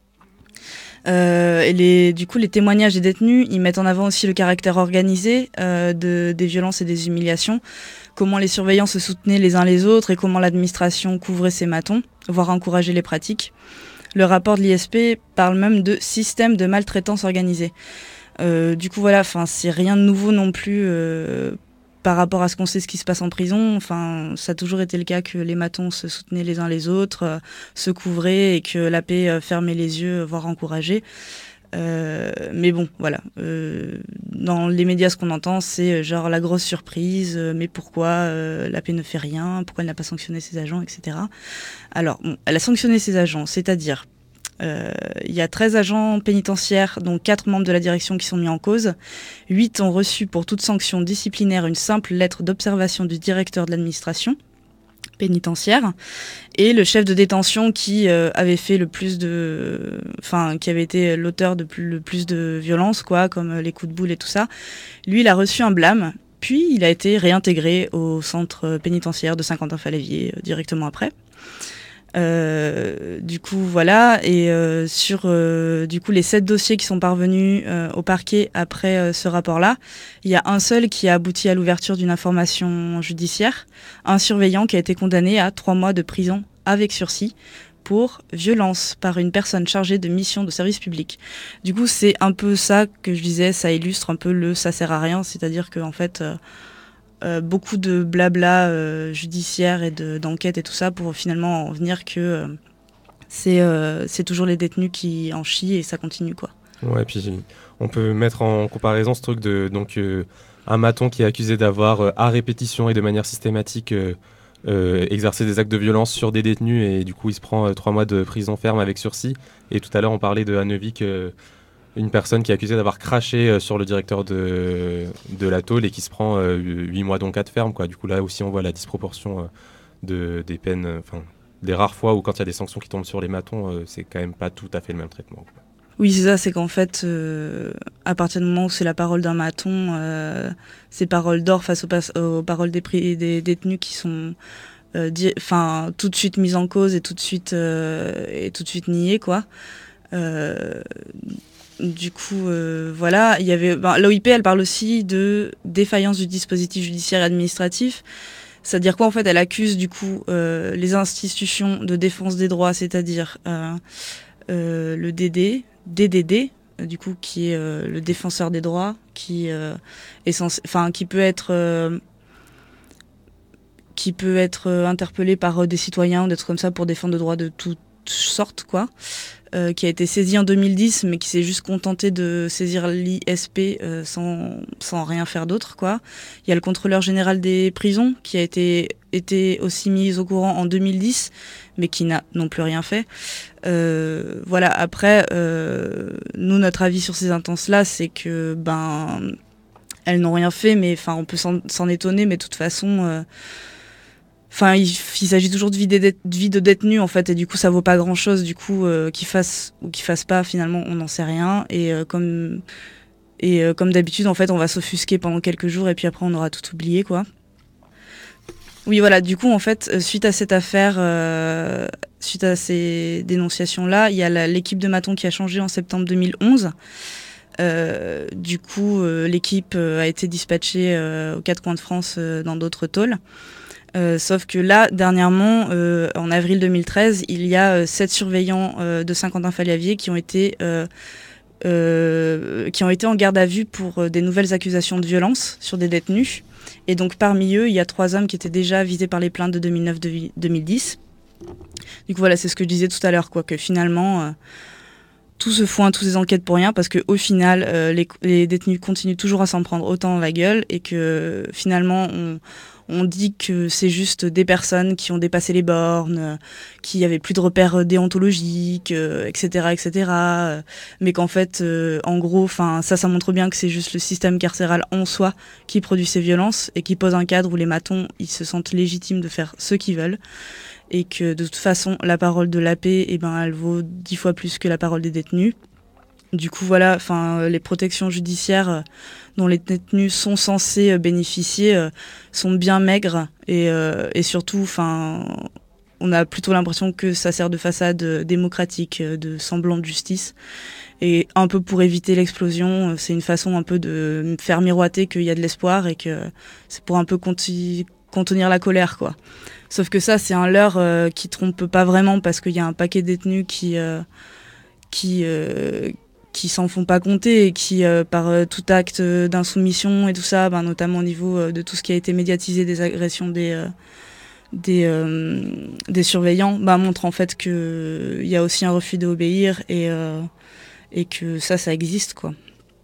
Euh, et les, du coup, les témoignages des détenus, ils mettent en avant aussi le caractère organisé euh, de, des violences et des humiliations, comment les surveillants se soutenaient les uns les autres et comment l'administration couvrait ces matons, voire encourageait les pratiques. Le rapport de l'I S P parle même de système de maltraitance organisée. Euh, du coup, voilà, enfin, c'est rien de nouveau non plus euh, par rapport à ce qu'on sait ce qui se passe en prison. Enfin, ça a toujours été le cas que les matons se soutenaient les uns les autres, euh, se couvraient et que la paix euh, fermait les yeux, voire encourageait. Euh, mais bon, voilà. Euh, dans les médias, ce qu'on entend, c'est genre la grosse surprise, euh, mais pourquoi euh, l'A P ne fait rien, pourquoi elle n'a pas sanctionné ses agents, et cetera. Alors, bon, elle a sanctionné ses agents, c'est-à-dire, euh, il y a treize agents pénitentiaires, dont quatre membres de la direction qui sont mis en cause. huit ont reçu pour toute sanction disciplinaire une simple lettre d'observation du directeur de l'administration pénitentiaire, et le chef de détention qui euh, avait fait le plus de, enfin qui avait été l'auteur de plus, le plus de violences, quoi, comme les coups de boule et tout ça. Lui, il a reçu un blâme, puis il a été réintégré au centre pénitentiaire de Saint-Quentin-Fallavier euh, directement après. Euh, du coup, voilà. Et euh, sur euh, du coup les sept dossiers qui sont parvenus euh, au parquet après euh, ce rapport-là, il y a un seul qui a abouti à l'ouverture d'une information judiciaire, un surveillant qui a été condamné à trois mois de prison avec sursis pour violence par une personne chargée de mission de service public. Du coup, c'est un peu ça que je disais, ça illustre un peu le ça sert à rien, c'est-à-dire que en fait. Euh, Euh, beaucoup de blabla euh, judiciaire et de, d'enquête et tout ça pour finalement en venir que euh, c'est, euh, c'est toujours les détenus qui en chient et ça continue, quoi. Ouais, puis on peut mettre en comparaison ce truc de donc euh, un maton qui est accusé d'avoir euh, à répétition et de manière systématique euh, euh, exercé des actes de violence sur des détenus et du coup il se prend euh, trois mois de prison ferme avec sursis. Et tout à l'heure on parlait de Hannewick, euh, une personne qui est accusée d'avoir craché euh, sur le directeur de, de la tôle et qui se prend euh, huit mois donc à de ferme, quoi. Du coup là aussi on voit la disproportion euh, de, des peines, enfin euh, des rares fois où quand il y a des sanctions qui tombent sur les matons, euh, c'est quand même pas tout à fait le même traitement, quoi. Oui, c'est ça, c'est qu'en fait, euh, à partir du moment où c'est la parole d'un maton, euh, c'est parole d'or face aux, pas- aux paroles des, pri- des détenus qui sont euh, di- tout de suite mises en cause et tout de suite, euh, et tout de suite niées, quoi. Euh, Du coup, euh, voilà, il y avait ben, l'O I P, elle parle aussi de défaillance du dispositif judiciaire et administratif. C'est-à-dire quoi, en fait, elle accuse du coup euh, les institutions de défense des droits, c'est-à-dire euh, euh, le D D, D D D, euh, du coup, qui est euh, le défenseur des droits, qui euh, est censé, enfin, qui peut être euh, qui peut être euh, interpellé par euh, des citoyens ou des trucs comme ça pour défendre des droits de toutes sortes, quoi. Euh, qui a été saisi en deux mille dix, mais qui s'est juste contenté de saisir l'I S P euh, sans, sans rien faire d'autre, quoi. Il y a le contrôleur général des prisons, qui a été, été aussi mis au courant en deux mille dix, mais qui n'a non plus rien fait. Euh, voilà, après, euh, nous, notre avis sur ces instances-là, c'est que, ben, elles n'ont rien fait, mais enfin, on peut s'en, s'en étonner, mais de toute façon... Euh, Enfin, il, il s'agit toujours de vie, de, de vie de détenus, en fait, et du coup, ça vaut pas grand-chose. Du coup, euh, qu'ils fassent ou qu'ils fassent pas, finalement, on n'en sait rien. Et euh, comme et euh, comme d'habitude, en fait, on va s'offusquer pendant quelques jours, et puis après, on aura tout oublié, quoi. Oui, voilà. Du coup, en fait, suite à cette affaire, euh, suite à ces dénonciations-là, il y a la, l'équipe de Maton qui a changé en septembre deux mille onze. Euh, du coup, euh, l'équipe euh, a été dispatchée euh, aux quatre coins de France euh, dans d'autres tôles. Euh, sauf que là, dernièrement, euh, en avril deux mille treize, il y a euh, sept surveillants euh, de Saint-Quentin-Fallavier qui ont été euh, euh, qui ont été en garde à vue pour euh, des nouvelles accusations de violence sur des détenus. Et donc parmi eux, il y a trois hommes qui étaient déjà visés par les plaintes de deux mille neuf deux mille dix. Du coup voilà, c'est ce que je disais tout à l'heure, quoi, que finalement euh, tout se foin, toutes ces enquêtes pour rien, parce que au final, euh, les, les détenus continuent toujours à s'en prendre autant dans la gueule, et que finalement on On dit que c'est juste des personnes qui ont dépassé les bornes, euh, qui avaient plus de repères déontologiques, euh, et cetera, et cetera. Euh, mais qu'en fait, euh, en gros, enfin, ça, ça montre bien que c'est juste le système carcéral en soi qui produit ces violences et qui pose un cadre où les matons, ils se sentent légitimes de faire ce qu'ils veulent. Et que de toute façon, la parole de l'A P, eh ben, elle vaut dix fois plus que la parole des détenus. Du coup, voilà, enfin, les protections judiciaires euh, dont les détenus sont censés euh, bénéficier euh, sont bien maigres et, euh, et surtout, enfin, on a plutôt l'impression que ça sert de façade euh, démocratique, euh, de semblant de justice. Et un peu pour éviter l'explosion, euh, c'est une façon un peu de faire miroiter qu'il y a de l'espoir et que c'est pour un peu conti- contenir la colère, quoi. Sauf que ça, c'est un leurre euh, qui trompe pas vraiment parce qu'il y a un paquet de détenus qui... Euh, qui euh, qui s'en font pas compter et qui, euh, par euh, tout acte euh, d'insoumission et tout ça, ben, notamment au niveau euh, de tout ce qui a été médiatisé des agressions des, euh, des, euh, des surveillants, ben, montre en fait qu'il y a aussi un refus d'obéir et, euh, et que ça, ça existe, quoi.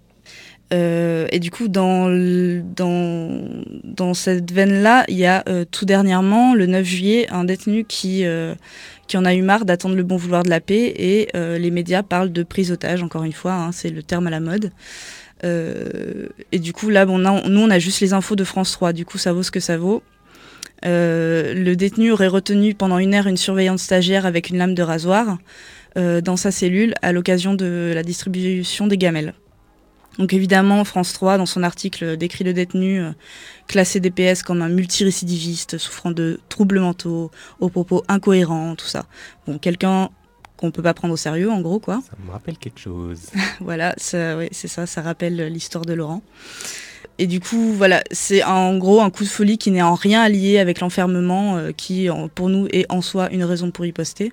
Euh, et du coup, dans, le, dans, dans cette veine-là, il y a euh, tout dernièrement, le neuf juillet, un détenu qui, euh, qui en a eu marre d'attendre le bon vouloir de la paix, et euh, les médias parlent de prise otage, encore une fois, hein, c'est le terme à la mode. Euh, et du coup, là, bon, on, nous, on a juste les infos de France trois, du coup, ça vaut ce que ça vaut. Euh, le détenu aurait retenu pendant une heure une surveillante stagiaire avec une lame de rasoir euh, dans sa cellule à l'occasion de la distribution des gamelles. Donc évidemment, France trois, dans son article, décrit le détenu euh, classé D P S comme un multirécidiviste souffrant de troubles mentaux, aux propos incohérents, tout ça. Bon, quelqu'un qu'on peut pas prendre au sérieux, en gros, quoi. Ça me rappelle quelque chose. Voilà, ça, ouais, c'est ça, ça rappelle l'histoire de Laurent. Et du coup, voilà, c'est en gros un coup de folie qui n'est en rien lié avec l'enfermement, euh, qui, en, pour nous, est en soi une raison pour riposter.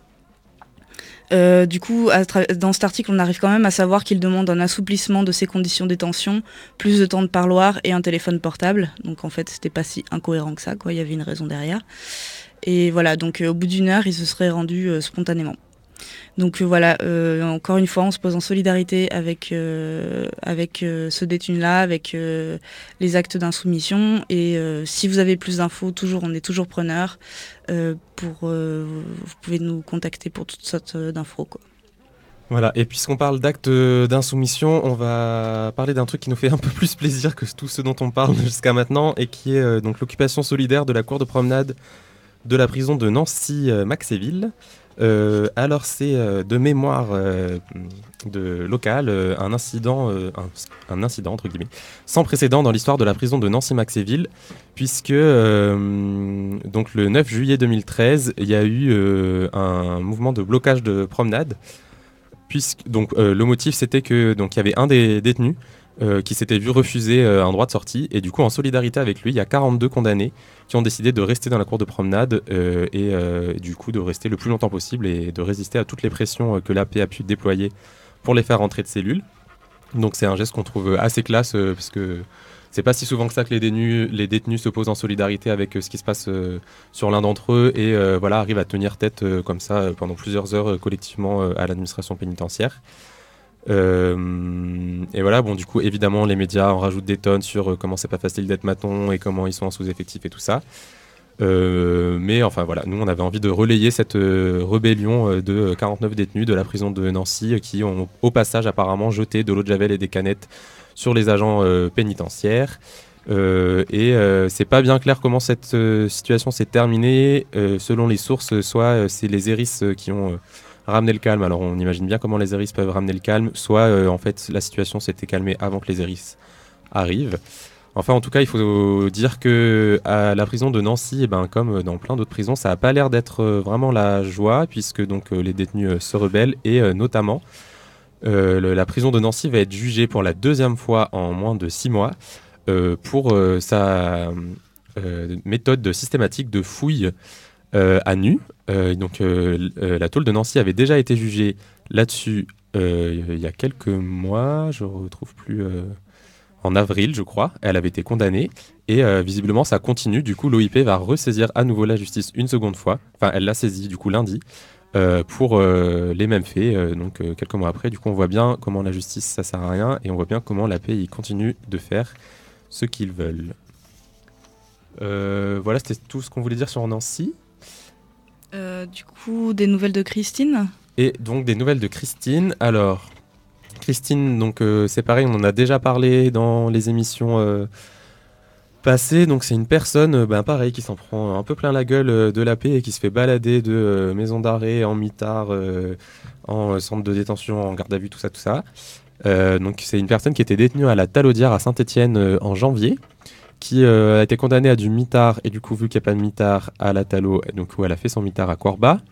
Euh, du coup, à tra- dans cet article, on arrive quand même à savoir qu'il demande un assouplissement de ses conditions de détention, plus de temps de parloir et un téléphone portable. Donc en fait, c'était pas si incohérent que ça, quoi. Il y avait une raison derrière. Et voilà, donc euh, au bout d'une heure, il se serait rendu euh, spontanément. Donc euh, voilà, euh, encore une fois, on se pose en solidarité avec, euh, avec euh, ce détenu-là, avec euh, les actes d'insoumission. Et euh, si vous avez plus d'infos, toujours, on est toujours preneur. Euh, pour, euh, vous pouvez nous contacter pour toutes sortes d'infos, quoi. Voilà, et puisqu'on parle d'actes d'insoumission, on va parler d'un truc qui nous fait un peu plus plaisir que tout ce dont on parle jusqu'à maintenant, et qui est euh, donc l'occupation solidaire de la cour de promenade de la prison de Nancy-Maxéville. Euh, alors c'est euh, de mémoire euh, de locale euh, un incident, euh, un, un incident entre guillemets, sans précédent dans l'histoire de la prison de Nancy-Maxéville, puisque euh, donc le neuf juillet deux mille treize, il y a eu euh, un mouvement de blocage de promenade, puisque donc euh, le motif c'était que donc il y avait un des détenus Euh, qui s'était vu refuser euh, un droit de sortie, et du coup en solidarité avec lui il y a quarante-deux condamnés qui ont décidé de rester dans la cour de promenade euh, et euh, du coup de rester le plus longtemps possible et de résister à toutes les pressions euh, que l'A P a pu déployer pour les faire rentrer de cellule. Donc c'est un geste qu'on trouve assez classe euh, parce que c'est pas si souvent que ça que les détenus, les détenus se posent en solidarité avec euh, ce qui se passe euh, sur l'un d'entre eux et euh, voilà, arrivent à tenir tête euh, comme ça euh, pendant plusieurs heures euh, collectivement euh, à l'administration pénitentiaire. Euh, et voilà, bon, du coup, évidemment, les médias en rajoutent des tonnes sur euh, comment c'est pas facile d'être maton et comment ils sont en sous-effectif et tout ça. Euh, mais enfin, voilà, nous, on avait envie de relayer cette euh, rébellion euh, de quarante-neuf détenus de la prison de Nancy euh, qui ont, au passage, apparemment, jeté de l'eau de javel et des canettes sur les agents euh, pénitentiaires. Euh, et euh, c'est pas bien clair comment cette euh, situation s'est terminée. Euh, selon les sources, soit euh, c'est les Eris euh, qui ont. Euh, ramener le calme. Alors on imagine bien comment les Eris peuvent ramener le calme, soit euh, en fait la situation s'était calmée avant que les Eris arrivent. Enfin en tout cas il faut dire que à la prison de Nancy, eh ben, comme dans plein d'autres prisons, ça n'a pas l'air d'être euh, vraiment la joie, puisque donc euh, les détenus euh, se rebellent et euh, notamment euh, le, la prison de Nancy va être jugée pour la deuxième fois en moins de six mois euh, pour euh, sa euh, méthode systématique de fouille Euh, à nu. Euh, donc euh, euh, la tôle de Nancy avait déjà été jugée là-dessus euh, il y a quelques mois, je ne retrouve plus, euh, en avril je crois, elle avait été condamnée et euh, visiblement ça continue, du coup l'O I P va ressaisir à nouveau la justice une seconde fois, enfin elle l'a saisie du coup lundi euh, pour euh, les mêmes faits, euh, donc euh, quelques mois après. Du coup on voit bien comment la justice ça sert à rien et on voit bien comment la paix continue de faire ce qu'ils veulent. Euh, voilà, c'était tout ce qu'on voulait dire sur Nancy. Euh, du coup, des nouvelles de Christine. Et donc des nouvelles de Christine. Alors, Christine, donc euh, c'est pareil, on en a déjà parlé dans les émissions euh, passées. Donc c'est une personne, euh, ben, pareil, qui s'en prend un peu plein la gueule euh, de la paix et qui se fait balader de euh, maison d'arrêt en mitard, euh, en euh, centre de détention, en garde à vue, tout ça, tout ça. Euh, donc c'est une personne qui était détenue à la Talaudière à Saint-Étienne euh, en janvier, qui euh, a été condamnée à du mitard, et du coup, vu qu'il n'y a pas de mitard à la Talo, donc où elle a fait son mitard à Corba,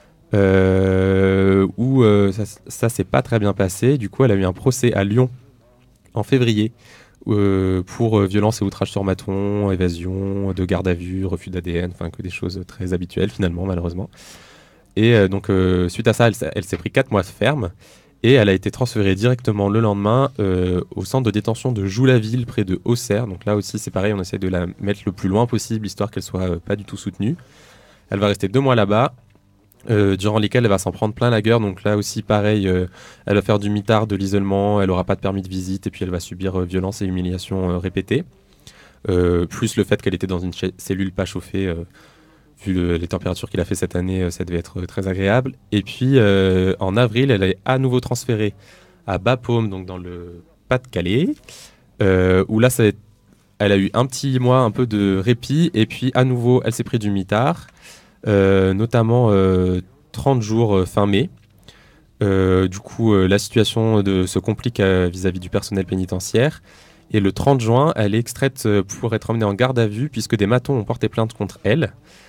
euh, où euh, ça, ça s'est pas très bien passé. Du coup, elle a eu un procès à Lyon en février euh, pour euh, violence et outrage sur maton, évasion, de garde à vue, refus d'A D N, enfin que des choses très habituelles finalement, malheureusement. Et euh, donc, euh, suite à ça, elle, elle s'est pris quatre mois de ferme. Et elle a été transférée directement le lendemain euh, au centre de détention de Joux-la-Ville, près de Auxerre. Donc là aussi, c'est pareil, on essaie de la mettre le plus loin possible, histoire qu'elle soit euh, pas du tout soutenue. Elle va rester deux mois là-bas. euh, durant lesquelles elle va s'en prendre plein la gueule. Donc là aussi, pareil, euh, elle va faire du mitard, de l'isolement, elle n'aura pas de permis de visite et puis elle va subir euh, violences et humiliations euh, répétées. Euh, plus le fait qu'elle était dans une ch- cellule pas chauffée, euh, vu le, les températures qu'il a fait cette année, euh, ça devait être euh, très agréable. Et puis euh, en avril, elle est à nouveau transférée à Bapaume, donc dans le Pas-de-Calais, euh, où là, ça va être, elle a eu un petit mois un peu de répit, et puis à nouveau, elle s'est pris du mitard, euh, notamment euh, trente jours euh, fin mai. Euh, du coup, euh, la situation de, se complique euh, vis-à-vis du personnel pénitentiaire. Et le trente juin, elle est extraite euh, pour être emmenée en garde à vue, puisque des matons ont porté plainte contre elle.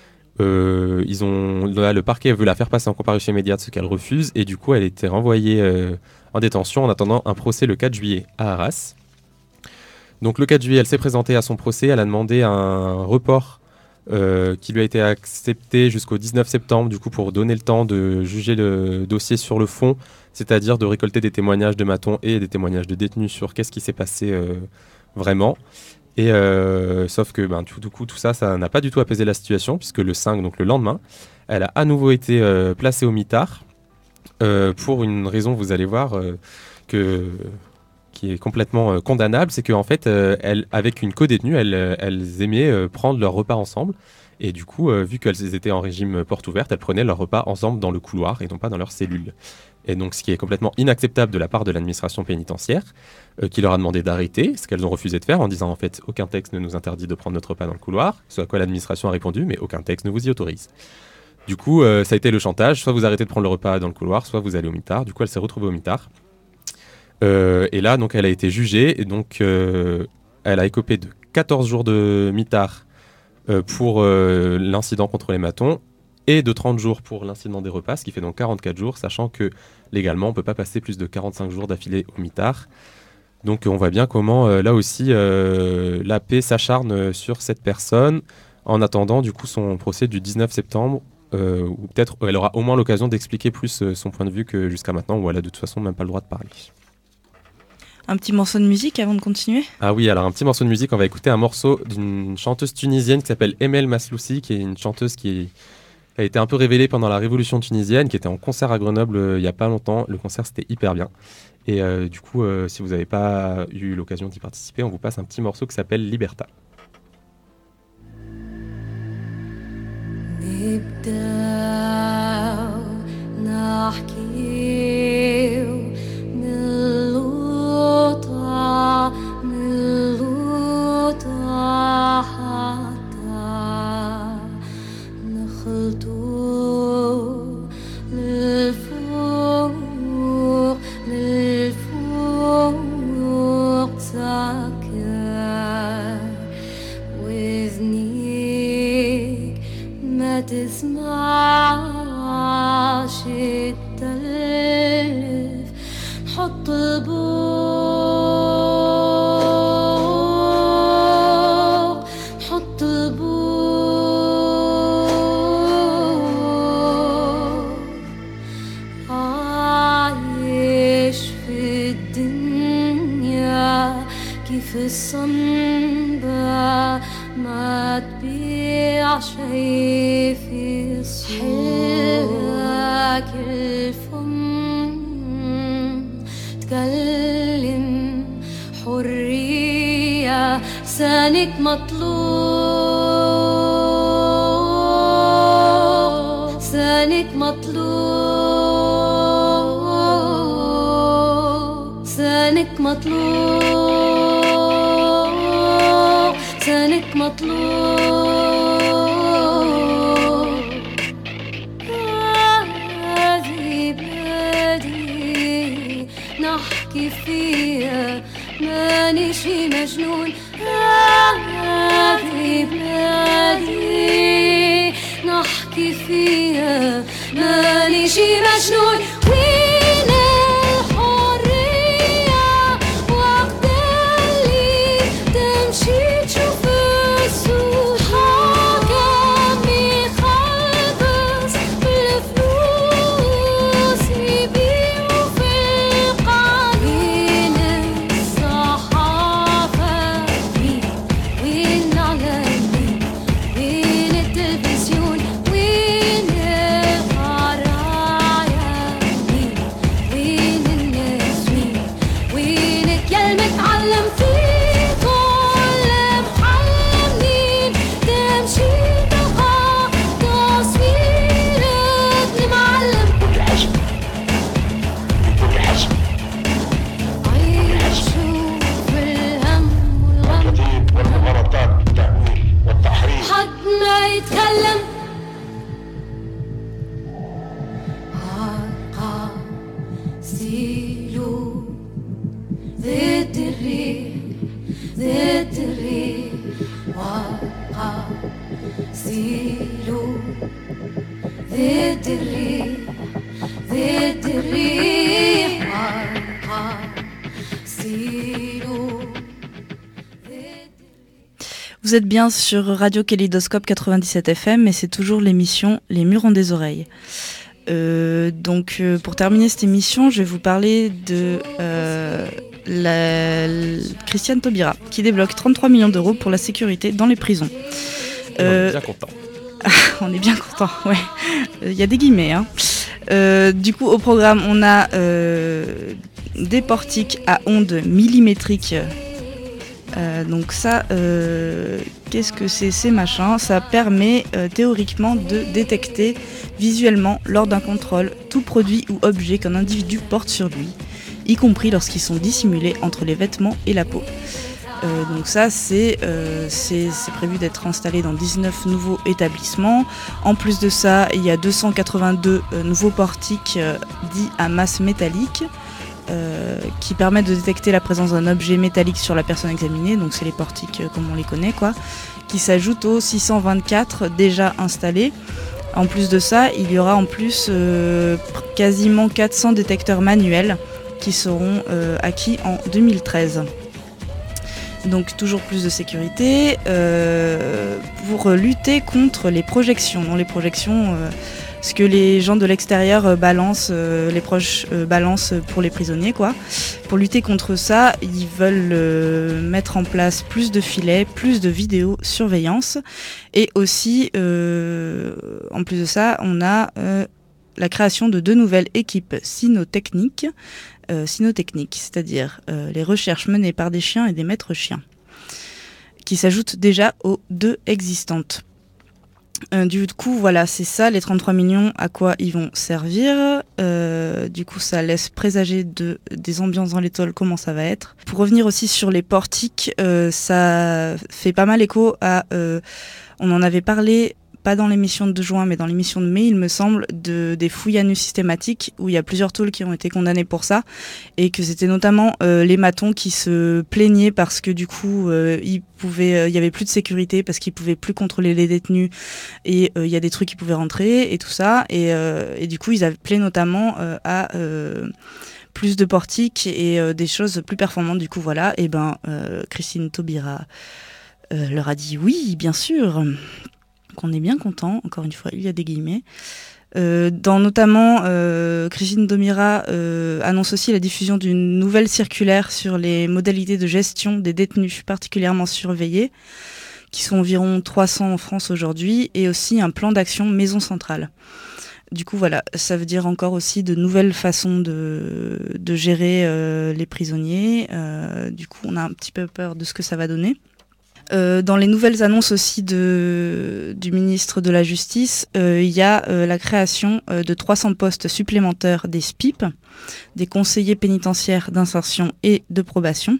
Euh, ils ont, là, le parquet veut la faire passer en comparution immédiate, ce qu'elle refuse, et du coup, elle était renvoyée euh, en détention en attendant un procès le quatre juillet à Arras. Donc le quatre juillet, elle s'est présentée à son procès, elle a demandé un report euh, qui lui a été accepté jusqu'au dix-neuf septembre, du coup pour donner le temps de juger le dossier sur le fond, c'est-à-dire de récolter des témoignages de matons et des témoignages de détenus sur qu'est-ce qui s'est passé euh, vraiment. Et euh, sauf que ben, tout, du coup, tout ça, ça n'a pas du tout apaisé la situation, puisque le cinq, donc le lendemain, elle a à nouveau été euh, placée au mitard, euh, pour une raison, vous allez voir, euh, que, qui est complètement euh, condamnable, c'est qu'en fait, euh, elle, avec une co-détenue, elles, elles aimaient euh, prendre leur repas ensemble, et du coup, euh, vu qu'elles étaient en régime porte ouverte, elles prenaient leur repas ensemble dans le couloir, et non pas dans leur cellule. Et donc, ce qui est complètement inacceptable de la part de l'administration pénitentiaire, euh, qui leur a demandé d'arrêter, ce qu'elles ont refusé de faire, en disant en fait, aucun texte ne nous interdit de prendre notre repas dans le couloir, ce à quoi l'administration a répondu, mais aucun texte ne vous y autorise. Du coup, euh, ça a été le chantage, soit vous arrêtez de prendre le repas dans le couloir, soit vous allez au mitard. Du coup, elle s'est retrouvée au mitard. Euh, et là, donc, elle a été jugée, et donc, euh, elle a écopé de quatorze jours de mitard euh, pour euh, l'incident contre les matons, et de trente jours pour l'incident des repas, ce qui fait donc quarante-quatre jours, sachant que légalement, on ne peut pas passer plus de quarante-cinq jours d'affilée au mitard. Donc on voit bien comment, euh, là aussi, euh, l'A P s'acharne sur cette personne, en attendant du coup son procès du dix-neuf septembre, euh, où peut-être elle aura au moins l'occasion d'expliquer plus euh, son point de vue que jusqu'à maintenant, où elle a de toute façon même pas le droit de parler. Un petit morceau de musique avant de continuer ? Ah oui, alors un petit morceau de musique, on va écouter un morceau d'une chanteuse tunisienne qui s'appelle Emel Masloussi, qui est une chanteuse qui est... a été un peu révélée pendant la révolution tunisienne, qui était en concert à Grenoble euh, il n'y a pas longtemps. Le concert, c'était hyper bien. Et euh, du coup, euh, si vous n'avez pas eu l'occasion d'y participer, on vous passe un petit morceau qui s'appelle Liberta. تسمعش التلف حط بوق حط بوق عايش في الدنيا كيف الصنبة ما تبيع شي في حلك الفم تكلم حرية لسانك مطلوب لسانك مطلوب لسانك مطلوب لسانك مطلوب نحكي فيها ماني شي مجنون هذه بلادي نحكي فيها ماني شي مجنون وين الحرية وقت اللي تمشي تشوف السوق حاكم يخلص بالفلوس يبيعوا في القانون الصحافة وين وين الإعلام وين التلفزيون وين القانون Zero, vedere, vedere, ah, zero. Vous êtes bien sur Radio Kaléidoscope quatre-vingt-dix-sept F M et c'est toujours l'émission Les Murs ont des oreilles. Euh, donc euh, pour terminer cette émission, je vais vous parler de euh, la, la Christiane Taubira qui débloque trente-trois millions d'euros pour la sécurité dans les prisons. Euh, on est bien content. On est bien content, ouais. Il y a des guillemets. Hein. Euh, du coup, au programme, on a euh, des portiques à ondes millimétriques. Euh, donc ça, euh, qu'est-ce que c'est ces machins ? Ça permet euh, théoriquement de détecter visuellement lors d'un contrôle tout produit ou objet qu'un individu porte sur lui, y compris lorsqu'ils sont dissimulés entre les vêtements et la peau. Euh, donc ça, c'est, euh, c'est, c'est prévu d'être installé dans dix-neuf nouveaux établissements. En plus de ça, il y a deux cent quatre-vingt-deux euh, nouveaux portiques euh, dits à masse métallique. Euh, qui permettent de détecter la présence d'un objet métallique sur la personne examinée, donc c'est les portiques euh, comme on les connaît, quoi, qui s'ajoutent aux six cent vingt-quatre déjà installés. En plus de ça, il y aura en plus euh, quasiment quatre cents détecteurs manuels qui seront euh, acquis en deux mille treize. Donc toujours plus de sécurité euh, pour lutter contre les projections. Non, les projections, euh, ce que les gens de l'extérieur euh, balancent, euh, les proches euh, balancent pour les prisonniers, quoi. Pour lutter contre ça, ils veulent euh, mettre en place plus de filets, plus de vidéosurveillance. Et aussi, euh, en plus de ça, on a euh, la création de deux nouvelles équipes cynotechniques. Euh, cynotechniques, c'est-à-dire euh, les recherches menées par des chiens et des maîtres chiens, qui s'ajoutent déjà aux deux existantes. Euh, du coup, voilà, c'est ça, les trente-trois millions, à quoi ils vont servir. Euh, du coup, ça laisse présager de, des ambiances dans les tôles, comment ça va être. Pour revenir aussi sur les portiques, euh, ça fait pas mal écho à... Euh, on en avait parlé... pas dans l'émission de juin, mais dans l'émission de mai, il me semble, de, des fouilles à nu systématiques, où il y a plusieurs tôles qui ont été condamnées pour ça, et que c'était notamment euh, les matons qui se plaignaient parce que du coup, euh, il pouvait, euh, y avait plus de sécurité, parce qu'ils pouvaient plus contrôler les détenus, et il euh, y a des trucs qui pouvaient rentrer, et tout ça, et, euh, et du coup, ils appelaient notamment euh, à... Euh, plus de portiques et euh, des choses plus performantes. Du coup, voilà, et ben, euh, Christine Taubira euh, leur a dit oui, bien sûr, qu'on est bien content, encore une fois, il y a des guillemets. Euh, dans notamment, euh, Christine Taubira euh, annonce aussi la diffusion d'une nouvelle circulaire sur les modalités de gestion des détenus particulièrement surveillés, qui sont environ trois cents en France aujourd'hui, et aussi un plan d'action maison centrale. Du coup, voilà, ça veut dire encore aussi de nouvelles façons de, de gérer euh, les prisonniers. Euh, du coup, on a un petit peu peur de ce que ça va donner. Euh, dans les nouvelles annonces aussi de, du ministre de la Justice, euh, il y a euh, la création euh, de trois cents postes supplémentaires des S P I P, des conseillers pénitentiaires d'insertion et de probation.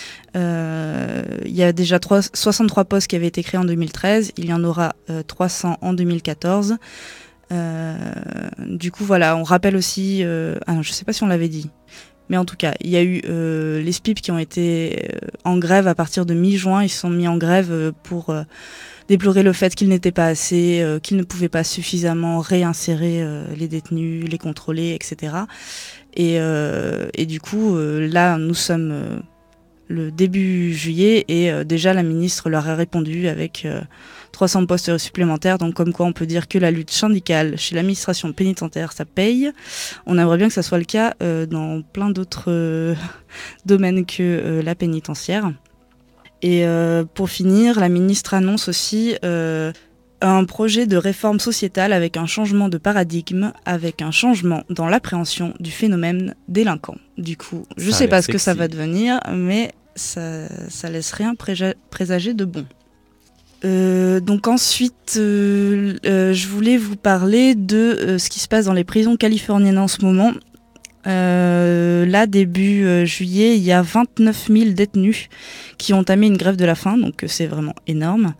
Euh, il y a déjà trois, soixante-trois postes qui avaient été créés en deux mille treize, il y en aura euh, trois cents en deux mille quatorze. Euh, du coup, voilà, on rappelle aussi... Euh, ah non, je ne sais pas si on l'avait dit. Mais en tout cas, il y a eu euh, les S P I P qui ont été euh, en grève à partir de mi-juin. Ils se sont mis en grève euh, pour euh, déplorer le fait qu'ils n'étaient pas assez, euh, qu'ils ne pouvaient pas suffisamment réinsérer euh, les détenus, les contrôler, et cetera. Et, euh, et du coup, euh, là, nous sommes euh, le début juillet et euh, déjà la ministre leur a répondu avec euh, trois cents postes supplémentaires. Donc comme quoi on peut dire que la lutte syndicale chez l'administration pénitentiaire, ça paye. On aimerait bien que ça soit le cas euh, dans plein d'autres euh, domaines que euh, la pénitentiaire. Et euh, pour finir, la ministre annonce aussi euh, un projet de réforme sociétale avec un changement de paradigme, avec un changement dans l'appréhension du phénomène délinquant. Du coup, je sais pas ce que ça va devenir, mais ça, ça laisse rien préja- présager de bon. Euh, donc ensuite, euh, euh, je voulais vous parler de euh, ce qui se passe dans les prisons californiennes en ce moment. Euh, là, début euh, juillet, il y a vingt-neuf mille détenus qui ont entamé une grève de la faim, donc c'est vraiment énorme.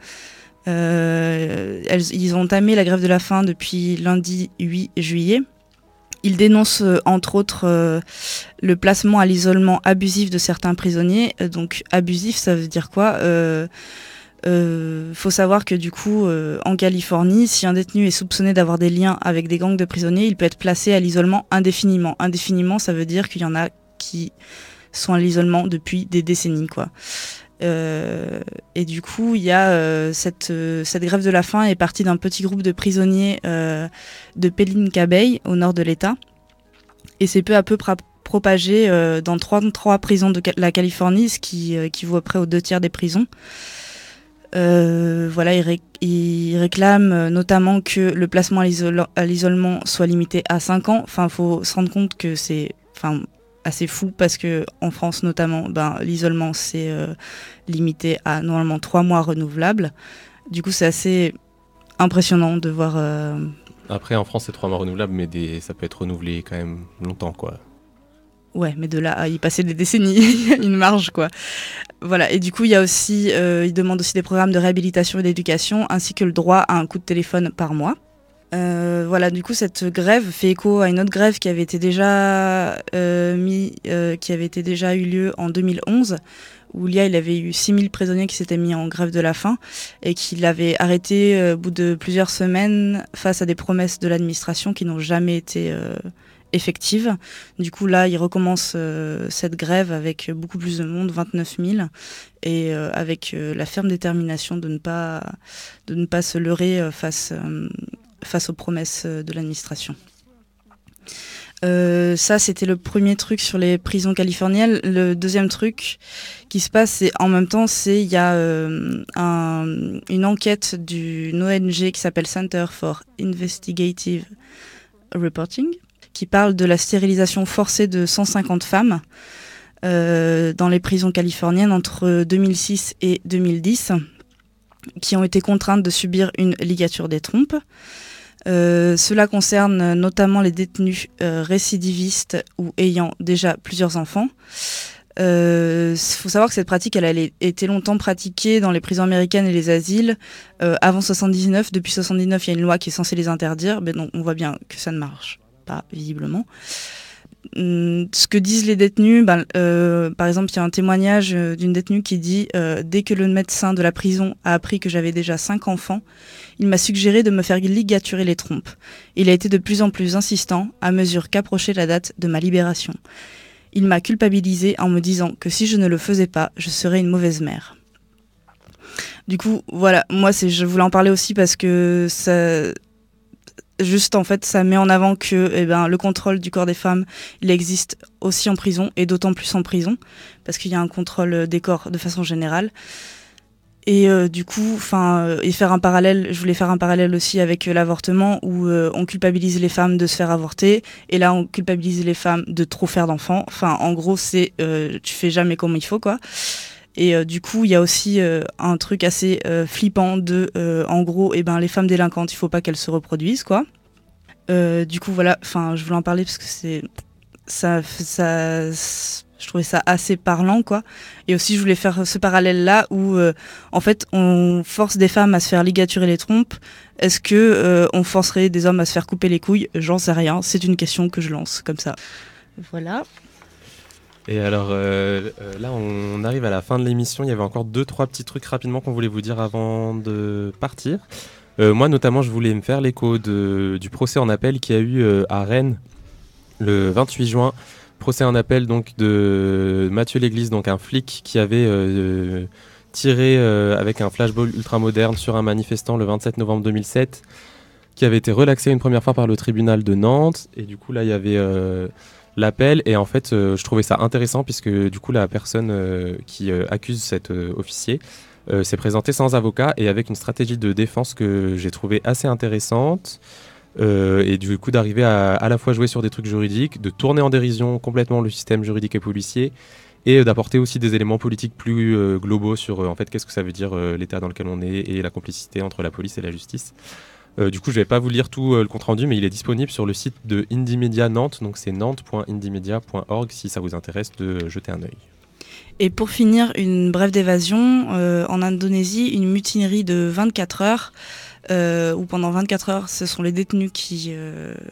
Euh, elles, ils ont entamé la grève de la faim depuis lundi huit juillet. Ils dénoncent euh, entre autres euh, le placement à l'isolement abusif de certains prisonniers. Euh, donc abusif, ça veut dire quoi ? euh, Euh, faut savoir que du coup, euh, en Californie, si un détenu est soupçonné d'avoir des liens avec des gangs de prisonniers, il peut être placé à l'isolement indéfiniment. Indéfiniment, ça veut dire qu'il y en a qui sont à l'isolement depuis des décennies, quoi. Euh, et du coup, il y a euh, cette, euh, cette grève de la faim est partie d'un petit groupe de prisonniers euh, de Pelican Bay, au nord de l'État, et c'est peu à peu pra- propagé euh, dans trente-trois prisons de la Californie, ce qui euh, équivaut à près aux deux tiers des prisons. Euh, voilà, ils, ré- ils réclament notamment que le placement à, l'isol- à l'isolement soit limité à cinq ans. Enfin, il faut se rendre compte que c'est enfin, assez fou parce que en France notamment, ben, l'isolement c'est euh, limité à normalement trois mois renouvelables. Du coup, c'est assez impressionnant de voir. Euh... Après, en France, c'est trois mois renouvelables, mais des... ça peut être renouvelé quand même longtemps, quoi. Ouais, mais de là à y passer des décennies, il y a une marge, quoi. Voilà, et du coup, il y a aussi, euh, ils demandent aussi des programmes de réhabilitation et d'éducation, ainsi que le droit à un coup de téléphone par mois. Euh, voilà, du coup, cette grève fait écho à une autre grève qui avait été déjà euh, mis, euh, qui avait été déjà eu lieu en deux mille onze, où il y a, il avait eu six mille prisonniers qui s'étaient mis en grève de la faim et qu'il avait arrêté euh, au bout de plusieurs semaines face à des promesses de l'administration qui n'ont jamais été euh, effective. Du coup, là, il recommence euh, cette grève avec beaucoup plus de monde, vingt-neuf mille, et euh, avec euh, la ferme détermination de ne pas, de ne pas se leurrer euh, face, euh, face aux promesses euh, de l'administration. Euh, ça, c'était le premier truc sur les prisons californiennes. Le deuxième truc qui se passe, c'est en même temps, c'est il y a euh, un, une enquête d'une O N G qui s'appelle Center for Investigative Reporting, qui parle de la stérilisation forcée de cent cinquante femmes euh, dans les prisons californiennes entre deux mille six et deux mille dix, qui ont été contraintes de subir une ligature des trompes. Euh, cela concerne notamment les détenus euh, récidivistes ou ayant déjà plusieurs enfants. Il euh, faut savoir que cette pratique, elle a été longtemps pratiquée dans les prisons américaines et les asiles euh, avant soixante-dix-neuf. Depuis soixante-dix-neuf, il y a une loi qui est censée les interdire, mais non, on voit bien que ça ne marche pas, visiblement. Hum, ce que disent les détenus, ben, euh, par exemple, il y a un témoignage euh, d'une détenue qui dit euh, « Dès que le médecin de la prison a appris que j'avais déjà cinq enfants, il m'a suggéré de me faire ligaturer les trompes. Il a été de plus en plus insistant à mesure qu'approchait la date de ma libération. Il m'a culpabilisé en me disant que si je ne le faisais pas, je serais une mauvaise mère. » Du coup, voilà, moi c'est, je voulais en parler aussi parce que ça... Juste, en fait, ça met en avant que eh ben, le contrôle du corps des femmes, il existe aussi en prison, et d'autant plus en prison, parce qu'il y a un contrôle des corps de façon générale. Et euh, du coup, enfin, et faire un parallèle, je voulais faire un parallèle aussi avec euh, l'avortement, où euh, on culpabilise les femmes de se faire avorter, et là, on culpabilise les femmes de trop faire d'enfants. Enfin, en gros, c'est euh, tu fais jamais comme il faut, quoi. Et euh, du coup, il y a aussi euh, un truc assez euh, flippant de, euh, en gros, eh ben, les femmes délinquantes, il faut pas qu'elles se reproduisent, quoi. Euh, du coup, voilà, enfin, je voulais en parler parce que c'est, ça, ça, je trouvais ça assez parlant, quoi. Et aussi, je voulais faire ce parallèle-là où, euh, en fait, on force des femmes à se faire ligaturer les trompes. Est-ce que euh, on forcerait des hommes à se faire couper les couilles ? J'en sais rien. C'est une question que je lance comme ça. Voilà. Et alors euh, euh, là, on arrive à la fin de l'émission. Il y avait encore deux, trois petits trucs rapidement qu'on voulait vous dire avant de partir. Euh, moi, notamment, je voulais me faire l'écho de, du procès en appel qu'il y a eu euh, à Rennes le vingt-huit juin. Procès en appel donc de Mathieu Léglise, donc un flic qui avait euh, tiré euh, avec un flashball ultramoderne sur un manifestant le vingt-sept novembre deux mille sept, qui avait été relaxé une première fois par le tribunal de Nantes. Et du coup, là, il y avait... Euh, l'appel, et en fait euh, je trouvais ça intéressant puisque du coup la personne euh, qui euh, accuse cet euh, officier euh, s'est présentée sans avocat et avec une stratégie de défense que j'ai trouvée assez intéressante, euh, et du coup d'arriver à à la fois jouer sur des trucs juridiques, de tourner en dérision complètement le système juridique et policier, et euh, d'apporter aussi des éléments politiques plus euh, globaux sur euh, en fait qu'est-ce que ça veut dire euh, l'état dans lequel on est et la complicité entre la police et la justice. Euh, du coup, je ne vais pas vous lire tout euh, le compte-rendu, mais il est disponible sur le site de Indymedia Nantes, donc c'est nantes point indymedia point org si ça vous intéresse de jeter un œil. Et pour finir, une brève d'évasion, euh, en Indonésie, une mutinerie de vingt-quatre heures, euh, où pendant vingt-quatre heures, ce sont les détenus qui, euh,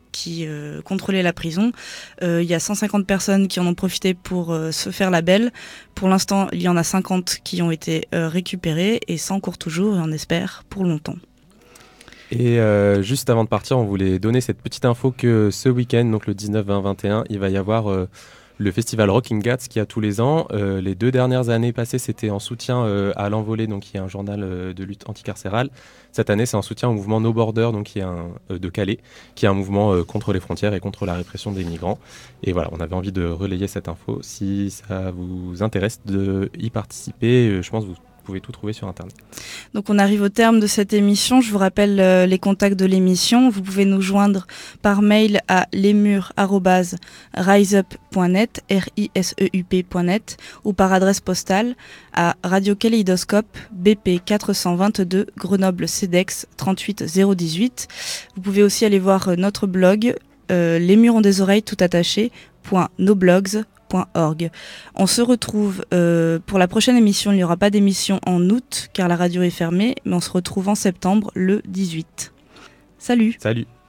qui euh, contrôlait la prison. Euh, il y a cent cinquante personnes qui en ont profité pour euh, se faire la belle. Pour l'instant, il y en a cinquante qui ont été euh, récupérés et cent courent toujours et on espère pour longtemps. Et euh, juste avant de partir, on voulait donner cette petite info que ce week-end, donc le dix-neuf, vingt, vingt et un, il va y avoir euh, le festival Rocking Gats qui a tous les ans. Euh, les deux dernières années passées, c'était en soutien euh, à l'Envolée, donc qui est un journal euh, de lutte anticarcérale. Cette année, c'est en soutien au mouvement No Border, donc qui est un, euh, de Calais, qui est un mouvement euh, contre les frontières et contre la répression des migrants. Et voilà, on avait envie de relayer cette info. Si ça vous intéresse d'y participer, euh, je pense que vous Vous pouvez tout trouver sur internet. Donc on arrive au terme de cette émission. Je vous rappelle euh, les contacts de l'émission. Vous pouvez nous joindre par mail à lesmurs arobase riseup point net, R I S E U P point net, ou par adresse postale à Radio Kaléidoscope, B P quatre cent vingt-deux, Grenoble Cedex trente-huit zéro dix-huit. Vous pouvez aussi aller voir euh, notre blog euh, Les Murs ont des oreilles tout attaché point noblogs point org. On se retrouve euh, pour la prochaine émission. Il n'y aura pas d'émission en août car la radio est fermée, mais on se retrouve en septembre le dix-huit. Salut. Salut.